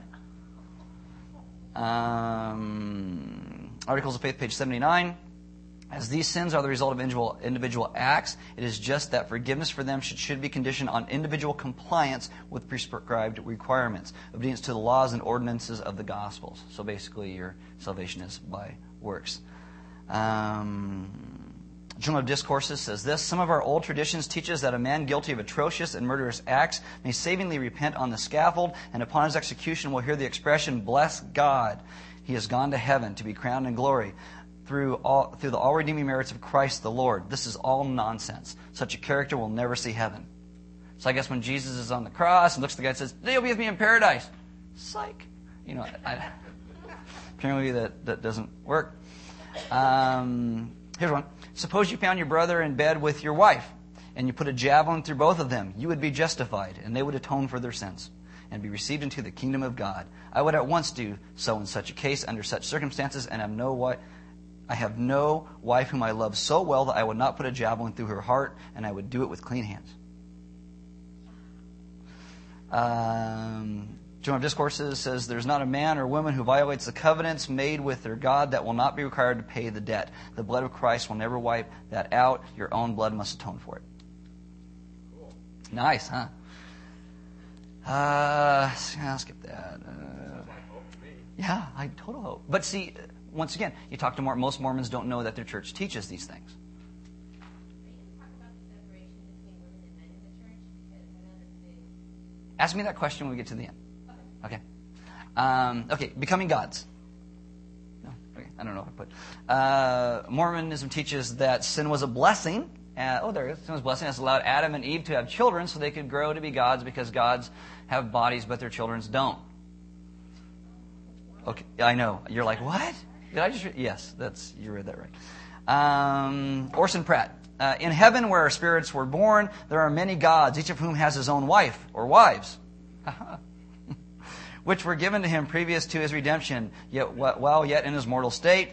Um, Articles of Faith, page seventy-nine. As these sins are the result of individual, individual acts, it is just that forgiveness for them should, should be conditioned on individual compliance with prescribed requirements, obedience to the laws and ordinances of the Gospels. So basically, your salvation is by works. Um, Journal of Discourses says this. Some of our old traditions teach us that a man guilty of atrocious and murderous acts may savingly repent on the scaffold, and upon his execution will hear the expression, bless God. He has gone to heaven to be crowned in glory through all through the all-redeeming merits of Christ the Lord. This is all nonsense. Such a character will never see heaven. So I guess when Jesus is on the cross and looks at the guy and says, "You'll be with me in paradise," psych. You know, I, apparently that, that doesn't work. Um, here's one. Suppose you found your brother in bed with your wife, and you put a javelin through both of them. You would be justified, and they would atone for their sins and be received into the kingdom of God. I would at once do so in such a case, under such circumstances, and have no wife. I have no wife whom I love so well that I would not put a javelin through her heart, and I would do it with clean hands. Um, Journal of Discourses says, there's not a man or woman who violates the covenants made with their God that will not be required to pay the debt. The blood of Christ will never wipe that out. Your own blood must atone for it. Cool. Nice, huh? Uh, I'll skip that. Uh, Sounds like hope to me. yeah, I total hope. But see, once again, you talk to more, most Mormons don't know that their church teaches these things. Are you going to talk about the separation between women and men in the church? Because I know that's big. Ask me that question when we get to the end. Okay. Um, okay, becoming gods. No, okay, I don't know if I put. Uh, Mormonism teaches that sin was a blessing. Uh, oh, there it is. Sin was a blessing. It's allowed Adam and Eve to have children so they could grow to be gods because gods have bodies but their children's don't. Okay, I know. You're like, what? Did I just read? Yes, that's you read that right. Um, Orson Pratt. Uh, in heaven where our spirits were born, there are many gods, each of whom has his own wife or wives. Which were given to him previous to his redemption, yet while yet in his mortal state.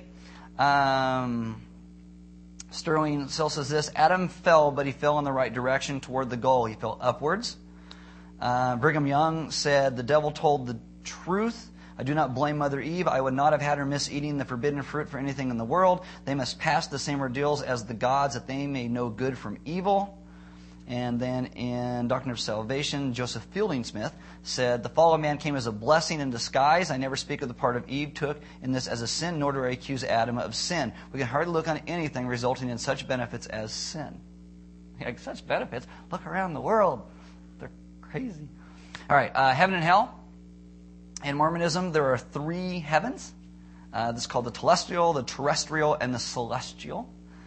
Um, Sterling still says this, Adam fell, but he fell in the right direction toward the goal. He fell upwards. Uh, Brigham Young said, the devil told the truth. I do not blame Mother Eve. I would not have had her miss eating the forbidden fruit for anything in the world. They must pass the same ordeals as the gods that they may know good from evil. And then in Doctrine of Salvation, Joseph Fielding Smith said, the fall of man came as a blessing in disguise. I never speak of the part of Eve took in this as a sin, nor do I accuse Adam of sin. We can hardly look on anything resulting in such benefits as sin. Like, such benefits? Look around the world. They're crazy. All right, uh, heaven and hell. In Mormonism, there are three heavens. Uh, this is called the telestial, the terrestrial, and the celestial.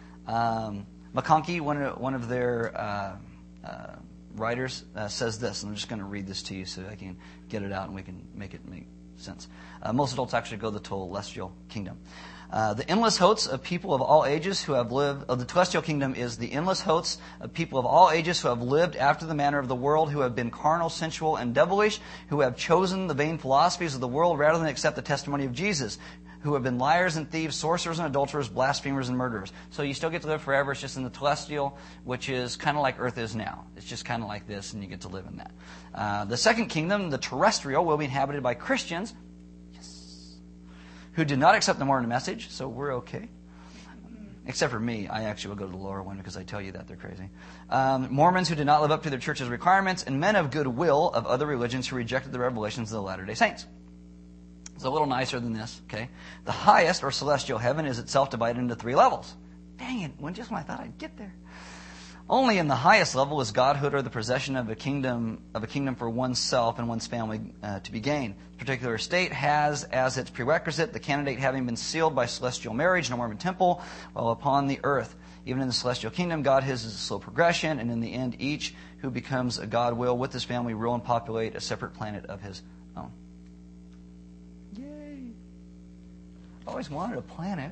Um, McConkie, one of, one of their uh, uh, writers, uh, says this, and I'm just going to read this to you so I can get it out and we can make it make sense. Uh, most adults actually go to the telestial kingdom. Uh, the endless hosts of people of all ages who have lived, uh, the telestial kingdom is the endless hosts of people of all ages who have lived after the manner of the world, who have been carnal, sensual, and devilish, who have chosen the vain philosophies of the world rather than accept the testimony of Jesus, who have been liars and thieves, sorcerers and adulterers, blasphemers and murderers. So you still get to live forever. It's just in the telestial, which is kind of like Earth is now. It's just kind of like this, and you get to live in that. Uh, the second kingdom, the terrestrial, will be inhabited by Christians, yes, who did not accept the Mormon message, so we're okay. Except for me, I actually will go to the lower one because I tell you that they're crazy. Um, Mormons who did not live up to their church's requirements, and men of goodwill of other religions who rejected the revelations of the Latter-day Saints. It's a little nicer than this, okay? The highest, or celestial heaven, is itself divided into three levels. Dang it, when just when I thought I'd get there. Only in the highest level is godhood or the possession of a kingdom of a kingdom for oneself and one's family uh, to be gained. This particular state has as its prerequisite the candidate having been sealed by celestial marriage in a Mormon temple while upon the earth. Even in the celestial kingdom, God his is a slow progression, and in the end, each who becomes a God will, with his family, rule and populate a separate planet of his own. Yay! I always wanted a planet.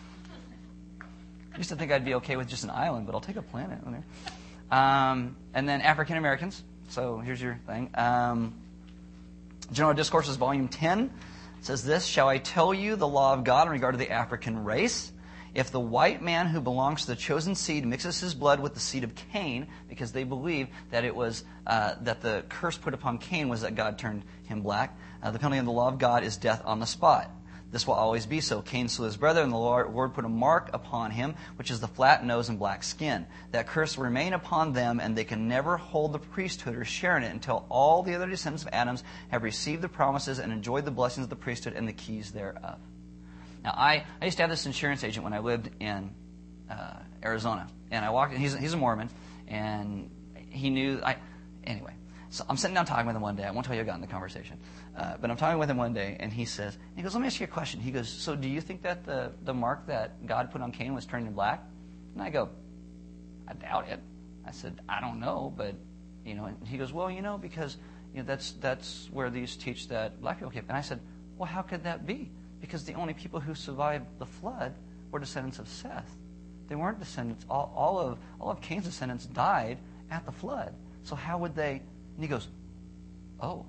I used to think I'd be okay with just an island, but I'll take a planet. Okay. Um, and then African Americans. So here's your thing. Um, General Discourses, Volume ten, says this, shall I tell you the law of God in regard to the African race? If the white man who belongs to the chosen seed mixes his blood with the seed of Cain, because they believe that it was uh, that the curse put upon Cain was that God turned him black, uh, the penalty of the law of God is death on the spot. This will always be so. Cain slew his brother, and the Lord put a mark upon him, which is the flat nose and black skin. That curse will remain upon them, and they can never hold the priesthood or share in it until all the other descendants of Adam have received the promises and enjoyed the blessings of the priesthood and the keys thereof. Now, I, I used to have this insurance agent when I lived in uh, Arizona. And I walked in, he's, he's a Mormon, and he knew, I, anyway, So I'm sitting down talking with him one day. I won't tell you how I got in the conversation. Uh, but I'm talking with him one day, and he says, he goes, let me ask you a question. He goes, so do you think that the, the mark that God put on Cain was turning black? And I go, I doubt it. I said, I don't know, but, you know, and he goes, well, you know, because, you know, that's that's where these teach that black people came. And I said, well, how could that be? Because the only people who survived the flood were descendants of Seth. They weren't descendants. All, all of all of Cain's descendants died at the flood. So how would they? And he goes, oh.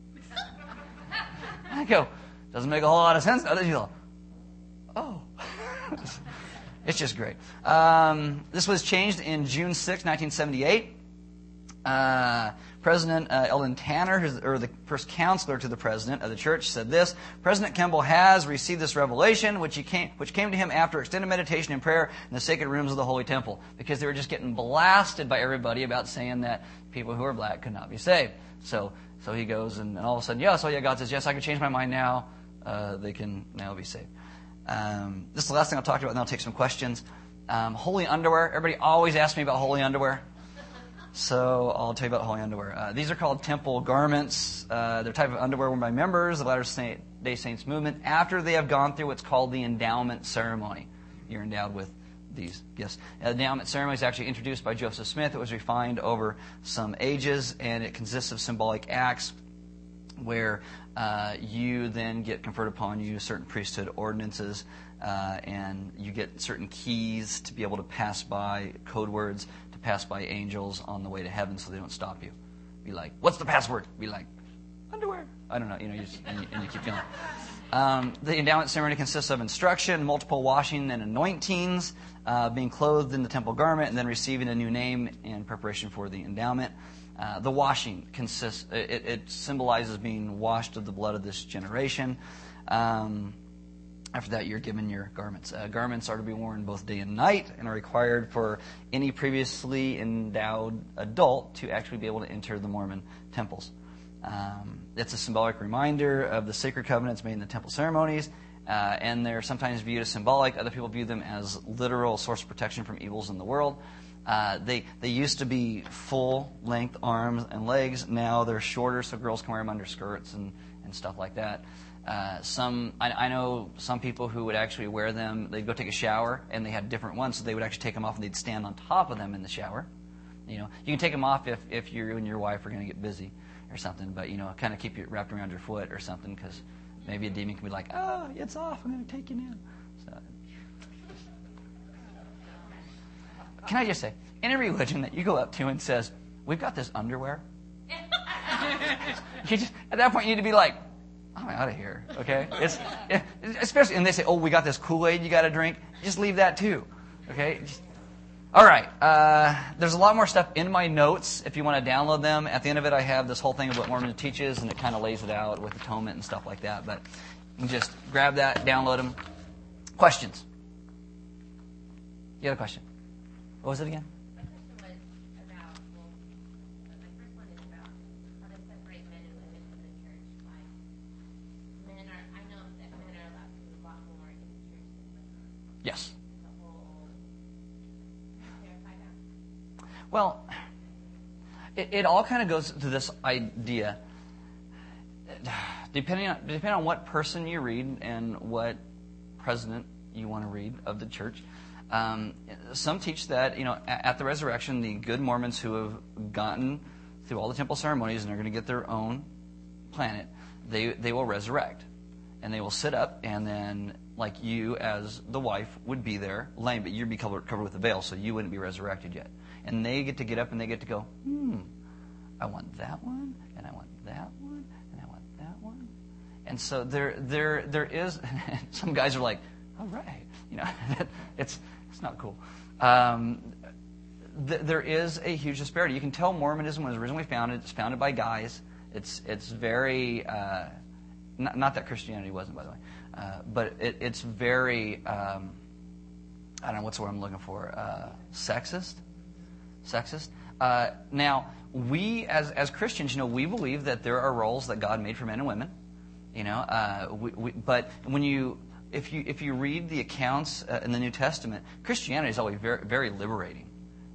I go, doesn't make a whole lot of sense. Does it? You go, oh. It's just great. Um, this was changed in June sixth, nineteen seventy-eight. Uh, President uh, Eldon Tanner, who's, or the first counselor to the president of the church, said this: President Kimball has received this revelation, which he came, which came to him after extended meditation and prayer in the sacred rooms of the Holy Temple, because they were just getting blasted by everybody about saying that people who are black could not be saved. So, so he goes, and, and all of a sudden, yeah, so yeah, God says, yes, I can change my mind now. Uh, they can now be saved. Um, this is the last thing I'll talk about, and then I'll take some questions. Um, holy underwear. Everybody always asks me about holy underwear. So I'll tell you about holy underwear. Uh, these are called temple garments. Uh, they're a type of underwear worn by members of the Latter-day Saints movement after they have gone through what's called the endowment ceremony. You're endowed with these gifts. Uh, the endowment ceremony is actually introduced by Joseph Smith. It was refined over some ages, and it consists of symbolic acts where uh, you then get conferred upon you certain priesthood ordinances, uh, and you get certain keys to be able to pass by, code words to pass by angels on the way to heaven, so they don't stop you. Be like, what's the password? Be like, underwear. I don't know. You know, you just, and, you, and you keep going. Um, the endowment ceremony consists of instruction, multiple washing and anointings, uh, being clothed in the temple garment, and then receiving a new name in preparation for the endowment. Uh, the washing consists, it, it symbolizes being washed of the blood of this generation. Um, after that, you're given your garments. Uh, garments are to be worn both day and night and are required for any previously endowed adult to actually be able to enter the Mormon temples. Um, it's a symbolic reminder of the sacred covenants made in the temple ceremonies, uh, and they're sometimes viewed as symbolic. Other people view them as literal source of protection from evils in the world. Uh, they they used to be full-length arms and legs. Now they're shorter, so girls can wear them under skirts and, and stuff like that. Uh, some I, I know some people who would actually wear them. They'd go take a shower, and they had different ones, so they would actually take them off, and they'd stand on top of them in the shower. You know, you can take them off if, if you and your wife are going to get busy or something, but, you know, kind of keep it wrapped around your foot or something, because maybe a demon can be like, oh, it's off, I'm going to take you now. So, can I just say, any religion that you go up to and says, we've got this underwear, you just, at that point you need to be like, I'm out of here, okay? It's it, especially, and they say, oh, we got this Kool-Aid you got to drink. Just leave that too, okay? Just, all right. Uh, there's a lot more stuff in my notes if you want to download them. At the end of it, I have this whole thing of what Mormon teaches, and it kind of lays it out with atonement and stuff like that. But you can just grab that, download them. Questions? You had a question? What was it again? My question was about, well, my first one is about how to separate men and women from the church. Like, men are, I know that men are allowed to do a lot more in the church than women. Yes. The whole, clarify that. Well, it, it all kind of goes to this idea. Depending on, depending on what person you read and what president you want to read of the church, um, some teach that, you know, at, at the resurrection, the good Mormons who have gotten through all the temple ceremonies and are going to get their own planet, they they will resurrect, and they will sit up, and then, like you as the wife would be there, lame, but you'd be covered covered with a veil, so you wouldn't be resurrected yet. And they get to get up and they get to go, hmm, I want that one, and I want that one, and I want that one. And so there, there, there is. Some guys are like, all right, you know, it's it's not cool. Um, th- there is a huge disparity. You can tell Mormonism was originally founded. It's founded by guys. It's it's very uh, not, not that Christianity wasn't, by the way, uh, but it, it's very um, I don't know what's the word I'm looking for. Uh, sexist, sexist. Uh, now we as as Christians, you know, we believe that there are roles that God made for men and women. You know, uh, we, we, but when you if you if you read the accounts uh, in the New Testament, Christianity is always very very liberating.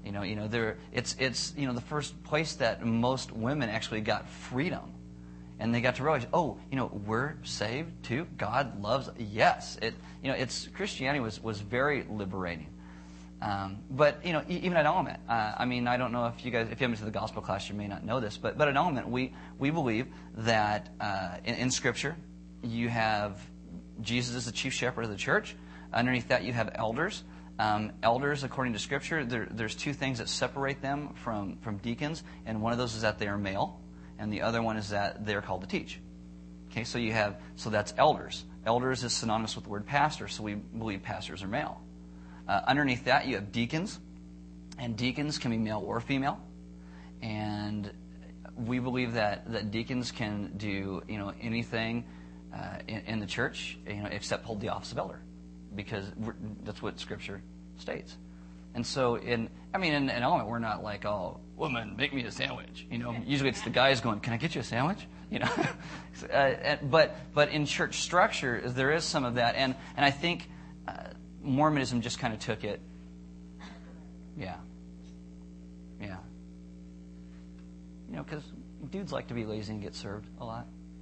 You know, you know, there it's it's you know the first place that most women actually got freedom, and they got to realize, oh, you know, we're saved too. God loves. Yes, it you know it's Christianity was was very liberating. Um, but you know, e- even at Element, uh, I mean, I don't know if you guys, if you haven't been to the gospel class, you may not know this, but but at Element, we we believe that uh, in, in Scripture, you have Jesus as the chief shepherd of the church. Underneath that, you have elders. Um, elders, according to Scripture, there, there's two things that separate them from from deacons, and one of those is that they are male, and the other one is that they're called to teach. Okay, so you have so that's elders. Elders is synonymous with the word pastor, so we believe pastors are male. Uh, underneath that, you have deacons, and deacons can be male or female, and we believe that, that deacons can do you know anything uh, in, in the church, you know, except hold the office of elder, because we're, that's what Scripture states. And so, in I mean, in an Element, we're not like, oh, woman, make me a sandwich. You know, usually it's the guys going, can I get you a sandwich? You know, uh, and, but but in church structure, there is some of that, and and I think. Uh, Mormonism just kind of took it. Yeah. Yeah. You know, because dudes like to be lazy and get served a lot.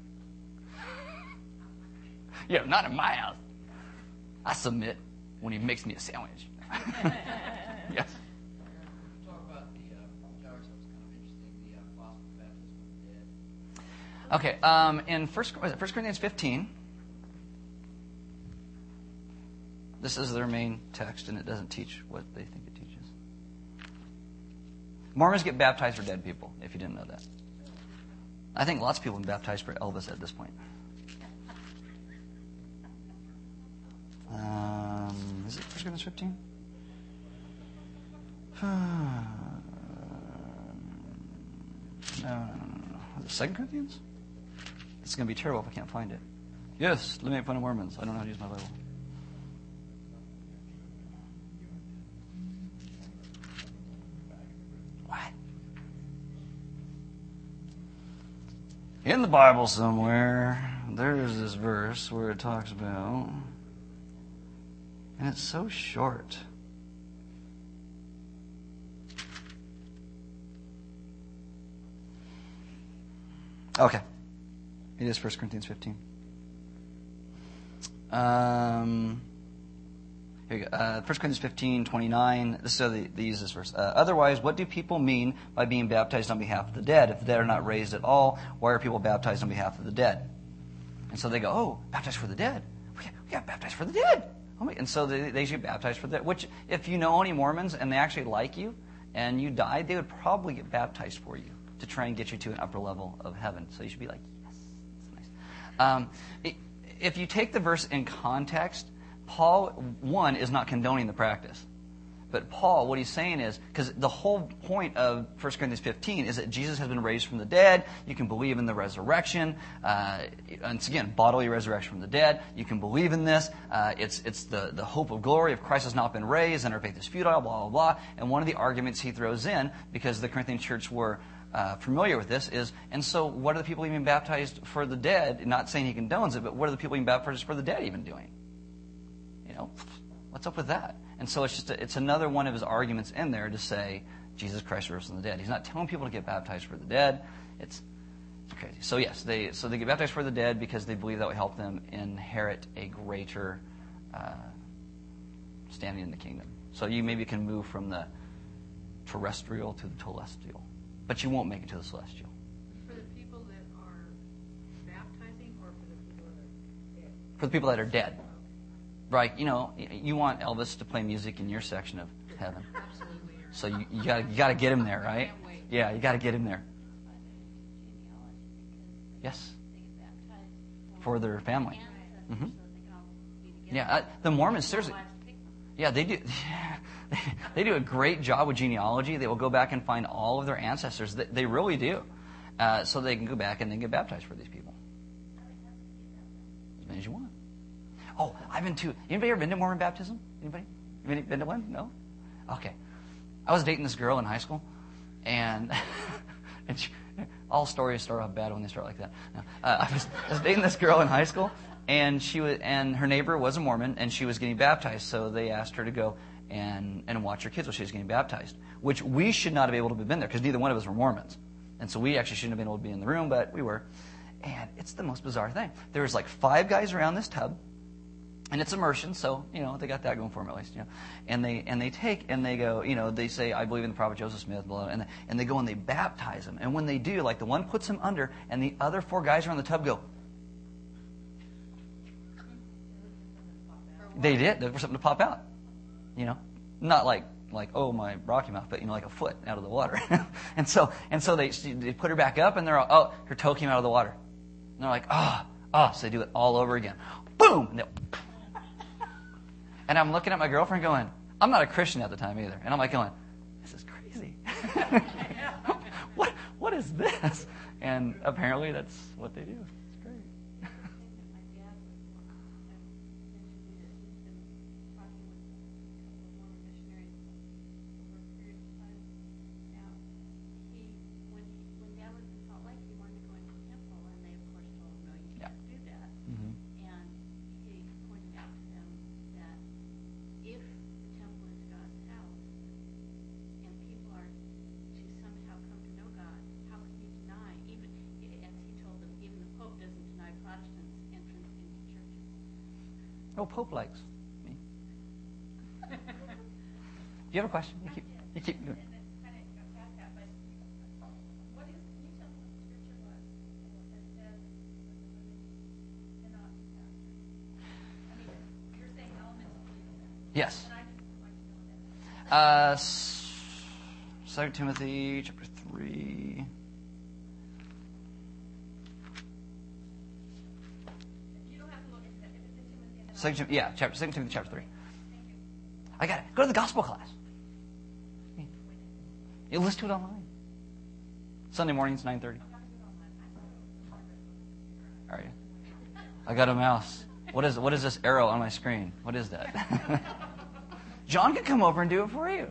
Yeah, not in my house. I submit when he makes me a sandwich. Yes. Talk about the, uh, Josh, that was kind of interesting, the uh, gospel baptism of the dead. Okay, um, in First, was it First Corinthians fifteen, this is their main text, and it doesn't teach what they think it teaches. Mormons get baptized for dead people, if you didn't know that. I think lots of people have been baptized for Elvis at this point. Um, is it First Corinthians fifteen? no, no, no, no. Is it Second Corinthians? It's going to be terrible if I can't find it. Yes, let me make fun of Mormons. I don't know how to use my Bible. In the Bible somewhere, there's this verse where it talks about, and it's so short. Okay. It is First Corinthians fifteen. Um, here you go. Uh, First Corinthians fifteen, twenty-nine. This is how they, they use this verse. Uh, Otherwise, what do people mean by being baptized on behalf of the dead? If the dead are not raised at all, why are people baptized on behalf of the dead? And so they go, oh, baptized for the dead. We got, we got baptized for the dead. Oh, and so they, they should get baptized for the dead. Which, if you know any Mormons and they actually like you and you died, they would probably get baptized for you to try and get you to an upper level of heaven. So you should be like, yes, that's nice. Um, it, if you take the verse in context, Paul, one, is not condoning the practice. But Paul, what he's saying is, because the whole point of First Corinthians fifteen is that Jesus has been raised from the dead. You can believe in the resurrection. Uh, once again, bodily resurrection from the dead. You can believe in this. Uh, it's it's the, the hope of glory. If Christ has not been raised, then our faith is futile, blah, blah, blah. And one of the arguments he throws in, because the Corinthian church were uh, familiar with this, is, and so what are the people even baptized for the dead? Not saying he condones it, but what are the people even baptized for the dead even doing? You know, what's up with that? And so it's just a, it's another one of his arguments in there to say Jesus Christ rose from the dead. He's not telling people to get baptized for the dead. It's, it's crazy. So yes, they so they get baptized for the dead because they believe that will help them inherit a greater uh, standing in the kingdom. So you maybe can move from the terrestrial to the telestial, but you won't make it to the celestial. For the people that are baptizing, or for the people that are dead? For the people that are dead. Right, you know, you want Elvis to play music in your section of heaven. Absolutely. So you, you got you got to get him there, right? Can't wait. Yeah, you got to get him there. Yes, for their family. Mm-hmm. Yeah, uh, the Mormons seriously. Yeah, they do. Yeah, they do a great job with genealogy. They will go back and find all of their ancestors. They, they really do, uh, so they can go back and then get baptized for these people. As many as you want. Oh, I've been to. Anybody ever been to Mormon baptism? Anybody? Anybody been to one? No? Okay. I was dating this girl in high school, and, and she, all stories start off bad when they start like that. No. Uh, I, was, I was dating this girl in high school, and she was, and her neighbor was a Mormon, and she was getting baptized, so they asked her to go. and, and watch her kids while she was getting baptized, which we should not have been able to have been there because neither one of us were Mormons. And so we actually shouldn't have been able to be in the room, but we were. And it's the most bizarre thing. There was like five guys around this tub, and it's immersion, so, you know, they got that going for them at least, you know. And they and they take and they go, you know, they say, I believe in the prophet Joseph Smith, blah, blah, and, and they go and they baptize him. And when they do, like the one puts him under, and the other four guys around the tub go. They did. There was something to pop out, you know. Not like, like oh, my Rocky Mouth, but, you know, like a foot out of the water. and so and so they, they put her back up, and they're all, oh, her toe came out of the water. And they're like, oh, oh, so they do it all over again. Boom! And, and I'm looking at my girlfriend going, I'm not a Christian at the time either. And I'm like going, this is crazy. what What is this? And apparently that's what they do. It's great. My dad was, I mentioned that he's been talking with a couple of Mormon missionaries over a period of time. Now, he, when he, when Dad was in Salt Lake, he wanted to go into the temple, and they, of course, told him, no, you Yeah. can't do that. Mm-hmm. And he pointed out to them that if the temple is God's house, and people are to somehow come to know God, how can you deny, even, as he told them, even the Pope doesn't deny Protestants entrance into churches. Oh, Pope likes me. Do you have a question? You keep, you keep doing. And it's kind of got past that, but what is, can you tell me what the scripture was that says that the women cannot be pastors? I mean, you're saying elements of it. Yes. And I just would like to know that. Uh, Second Timothy chapter three. You don't have to look at that. If it's in Timothy, then Second, Tim- yeah, chapter Second Timothy chapter three. thank you. I got it. Go to the gospel class. You listen to it online. Sunday mornings, nine thirty. Are you? I got a mouse. What is what is this arrow on my screen? What is that? John can come over and do it for you.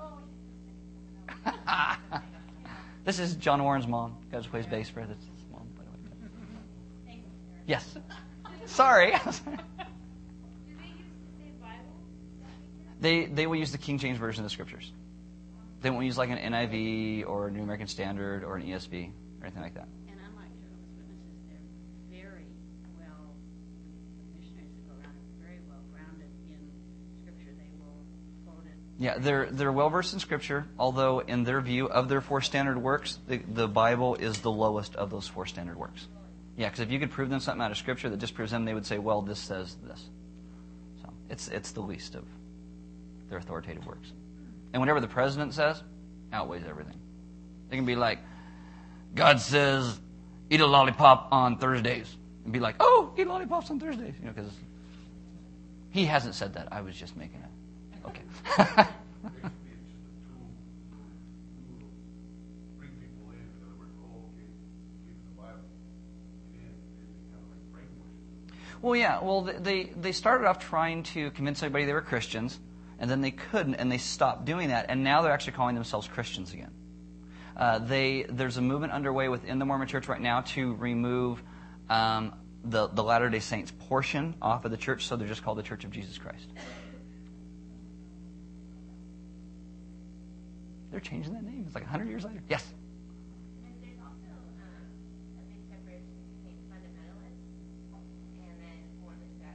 This is John Warren's mom. Guy who plays bass for this mom, by the way. Yes. Sorry. Do they use the same Bible? They they will use the King James version of the scriptures. They won't use like an N I V or a New American Standard or an E S V or anything like that. And unlike Jehovah's Witnesses, they're very well, the missionaries that go around are very well grounded in Scripture. They will quote it. Yeah, they're they're well versed in Scripture, although in their view of their four standard works, the, the Bible is the lowest of those four standard works. Yeah, because if you could prove them something out of Scripture that disproves them, they would say, well, this says this. So it's it's the least of their authoritative works. And whatever the president says, outweighs everything. They can be like, God says, eat a lollipop on Thursdays. And be like, oh, eat lollipops on Thursdays. You know, because he hasn't said that. I was just making it. Okay. Basically, it's just a tool to bring people in. In other words, oh, okay, believe in the Bible. Get in, and they kind of like brainwash them. Well, yeah. Well, they they started off trying to convince everybody they were Christians, and then they couldn't, and they stopped doing that, and now they're actually calling themselves Christians again. Uh, they there's a movement underway within the Mormon Church right now to remove um, the the Latter-day Saints portion off of the church, so they're just called the Church of Jesus Christ. They're changing that name. It's like a hundred years later. Yes. And there's also um, a big separation between fundamentalists and then Mormons that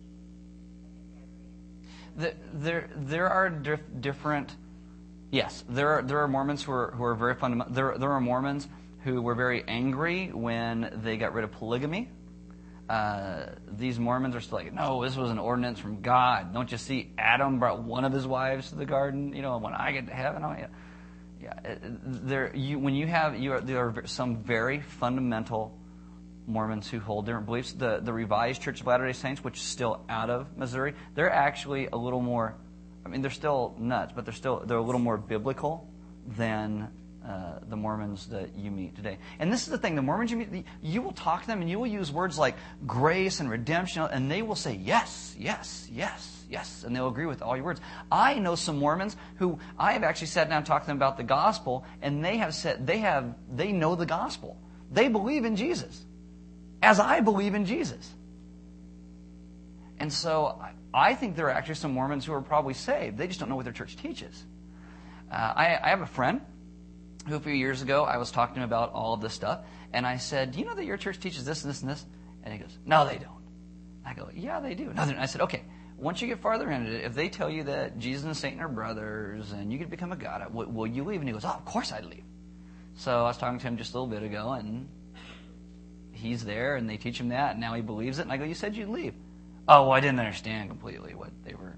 I think they're The, there there are dif- different. Yes, there are there are Mormons who are who are very fundamental. There there are Mormons who were very angry when they got rid of polygamy. Uh, these Mormons are still like, no, this was an ordinance from God. Don't you see? Adam brought one of his wives to the garden. You know, when I get to heaven, oh yeah, yeah. There, you when you have you are, there are some very fundamental Mormons who hold different beliefs. The the Revised Church of Latter-day Saints, which is still out of Missouri, they're actually a little more. I mean, they're still nuts, but they're still they're a little more biblical than uh, the Mormons that you meet today. And this is the thing: the Mormons you meet, you will talk to them, and you will use words like grace and redemption, and they will say yes, yes, yes, yes, and they'll agree with all your words. I know some Mormons who I have actually sat down and talked to them about the gospel, and they have said they have they know the gospel. They believe in Jesus, as I believe in Jesus. And so I think there are actually some Mormons who are probably saved. They just don't know what their church teaches. Uh, I, I have a friend who a few years ago I was talking to him about all of this stuff, and I said, do you know that your church teaches this and this and this? And he goes, no, they don't. I go, yeah, they do. No, they don't. I said, okay, once you get farther into it, if they tell you that Jesus and Satan are brothers and you could become a god, will, will you leave? And he goes, oh, of course I'd leave. So I was talking to him just a little bit ago, and he's there, and they teach him that, and now he believes it. And I go, you said you'd leave. Oh, well, I didn't understand completely what they were.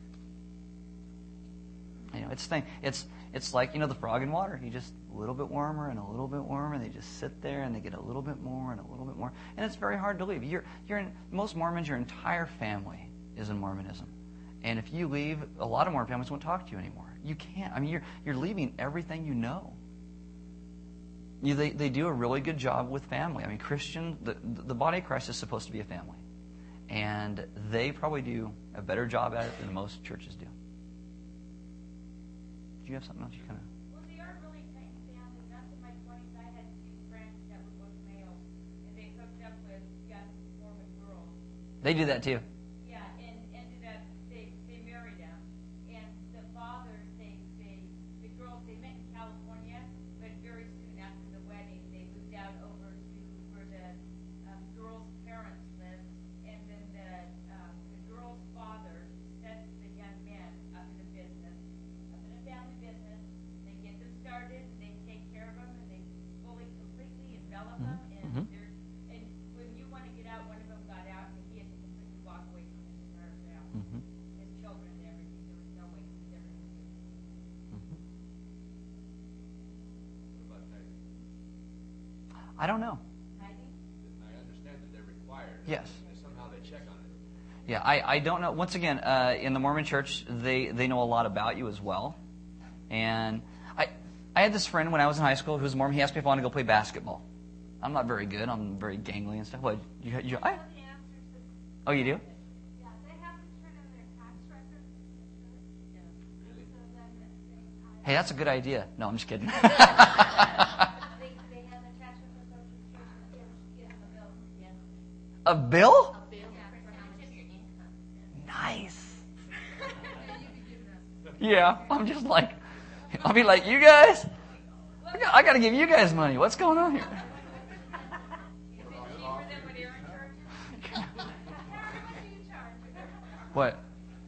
You know, it's thing. It's it's like, you know, the frog in water. You just a little bit warmer and a little bit warmer, and they just sit there and they get a little bit more and a little bit more, and it's very hard to leave. You're you're in most Mormons, your entire family is in Mormonism, and if you leave, a lot of Mormon families won't talk to you anymore. You can't. I mean, you're you're leaving everything you know. You, they they do a really good job with family. I mean, Christian, the the body of Christ is supposed to be a family. And they probably do a better job at it than most churches do. Do you have something else you kind of... Well, they are really tight family. Not in my twenties, I had two friends that were both males, and they hooked up with young Mormon girls. They do that too. Yeah, and ended up, they, they married them. And the fathers, they, they, the girls, they met in California, but very soon after the wedding, they moved out over to where the um, girls' parents lived. And then the, um, the girl's father sets the young men up in a business, up in a family business. They get them started, they take care of them, and they fully, completely envelop them. And Mhm. they're, and when you want to get out, one of them got out, and he had to completely walk away from his entire family, Mhm. his children and everything. There was no way he was ever going to do it. Mhm. What about tithing? I don't know. Hiding? I understand that they're required. Yes. And somehow they check on it. Yeah, I, I don't know. Once again, uh, in the Mormon church, they, they know a lot about you as well. And I I had this friend when I was in high school who was a Mormon. He asked me if I wanted to go play basketball. I'm not very good. I'm very gangly and stuff. What? You, you, I, oh, you do? Yeah, they have to turn in their tax records to the church. Really? So then they, Hey, that's a good idea. No, I'm just kidding. they, they have their tax records over to the church and they give them a bill. Yeah. A bill? A bill for how much of your income. Nice. Yeah, I'm just like, I'll be like, you guys, I got, I got to give you guys money. What's going on here? Is it cheaper than what Aaron charges? Aaron, what do you charge? What?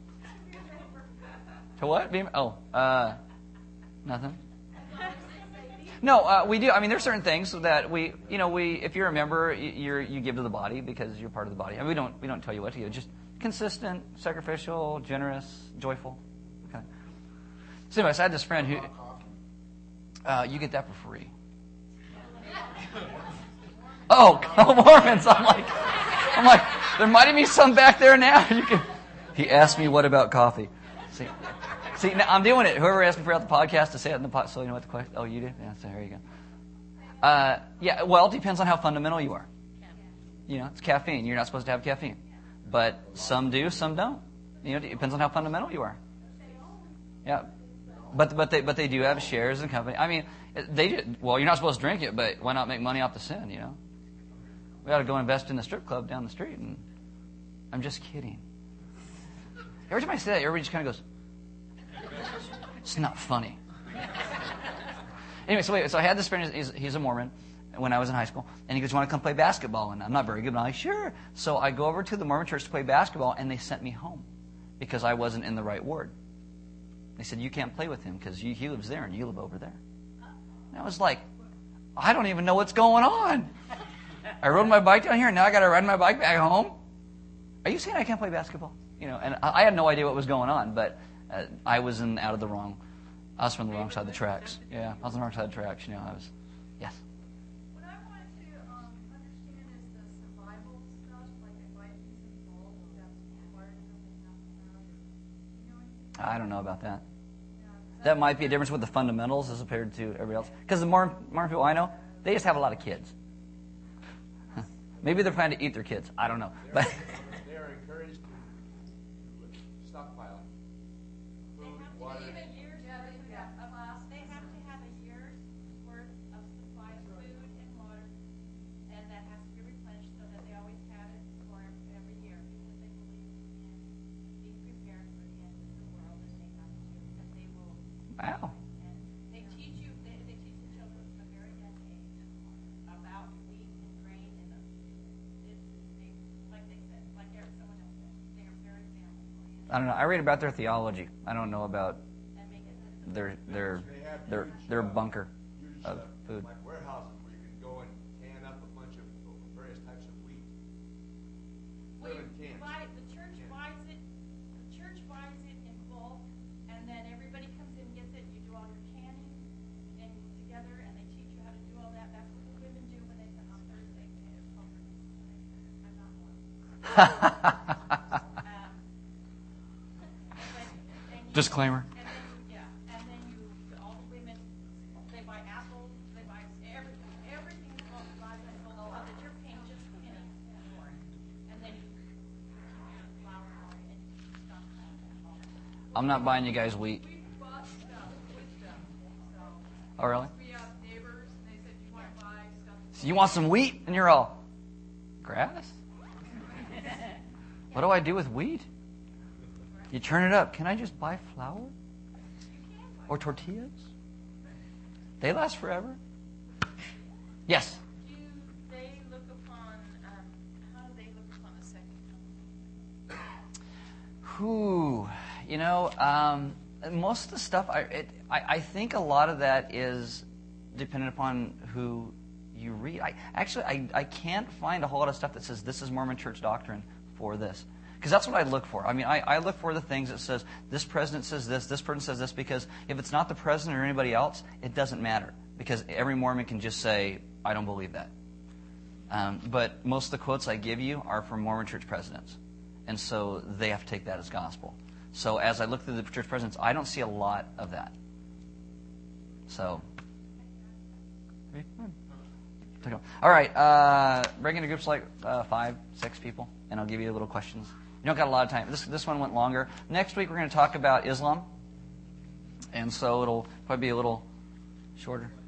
To what? Beam- Oh, uh, nothing. No, uh, we do. I mean, there's certain things that we, you know, we. If you're a member, you you're, you give to the body because you're part of the body. I mean, we don't we don't tell you what to give. Just consistent, sacrificial, generous, joyful. Okay. So, anyways, I had this friend who. Uh, you get that for free. Oh, Mormons! I'm like, I'm like, there might be some back there now. You can. He asked me, "What about coffee?" See. See, now I'm doing it. Whoever asked me for out the podcast to say it in the pot, so you know what the question. Oh, you do? Yeah, so there you go. Uh, yeah, well, it depends on how fundamental you are. You know, it's caffeine. You're not supposed to have caffeine, but some do, some don't. You know, it depends on how fundamental you are. Yeah, but but they but they do have shares in the company. I mean, they do. Well, you're not supposed to drink it, but why not make money off the sin? You know, we ought to go invest in the strip club down the street. And I'm just kidding. Every time I say that, everybody just kind of goes. It's not funny. Anyway, so wait, so I had this friend, he's, he's a Mormon, when I was in high school, and he goes, "You want to come play basketball?" And I'm not very good, but I'm like, "Sure." So I go over to the Mormon church to play basketball, and they sent me home because I wasn't in the right ward. They said, "You can't play with him because he lives there and you live over there." And I was like, I don't even know what's going on. I rode my bike down here, and now I got to ride my bike back home? Are you saying I can't play basketball? You know, and I, I had no idea what was going on, but Uh, I was in out of the wrong. I was from the wrong side of the tracks. Yeah, I was on the wrong side of the tracks. You know, I was. Yes. What I wanted to um, understand is the survival stuff, like if Vikings involved, if that's required to something happen now, or you know anything? I don't know about that. Yeah, That might be a difference with the fundamentals as compared to everybody else. Because the more Mormon people I know, they just have a lot of kids. Maybe they're planning to eat their kids. I don't know. But They are encouraged to, to stockpile food, water. even years, yeah, they have a class, they have to have a year's worth of supply of food and water, and that has to be replenished so that they always have it for every year, because they believe Wow. And they teach you, they, they teach the children from a very young age about wheat and grain and the, it, they, like they said, like Eric, someone else said, they are very family oriented I don't know. I read about their theology. I don't know about and make it their their They have their huge, their uh, bunker huge, of uh, food. like warehouses where you can go and can up a bunch of various types of wheat. Well, you They're in cans. buy, the church Cans. buys it, the church buys it in bulk, and then everybody comes in and gets it, you do all your canning and together, and they teach you how to do all that. That's what the women do when they come on Thursday. I'm not one. Um, but- and you- Disclaimer. And then, yeah, and then you, all the women, they buy apples, they buy everything, everything is all buys in bulk, so that you're paying just pennies for it. And then you flour and stuff like that. I'm not buying you guys wheat. We bought stuff with them, so Oh, really? we have neighbors, and they said, you want to buy stuff? So you want some wheat, and you're all grass? What do I do with wheat? You turn it up. Can I just buy flour or tortillas? They last forever. Yes. Do they look upon, um, how do they look upon the second coming? Who, you know, um, most of the stuff, I, it, I, I think a lot of that is dependent upon who you read. I actually, I, I can't find a whole lot of stuff that says this is Mormon church doctrine for this. Because that's what I look for. I mean, I, I look for the things that says, this president says this, this person says this, because if it's not the president or anybody else, it doesn't matter. Because every Mormon can just say, I don't believe that. Um, but most of the quotes I give you are from Mormon church presidents. And so they have to take that as gospel. So as I look through the church presidents, I don't see a lot of that. So, all right, uh, bring in a groups like uh, five, six people, and I'll give you little questions. You don't got a lot of time. This this one went longer. Next week we're going to talk about Islam, and so it'll probably be a little shorter.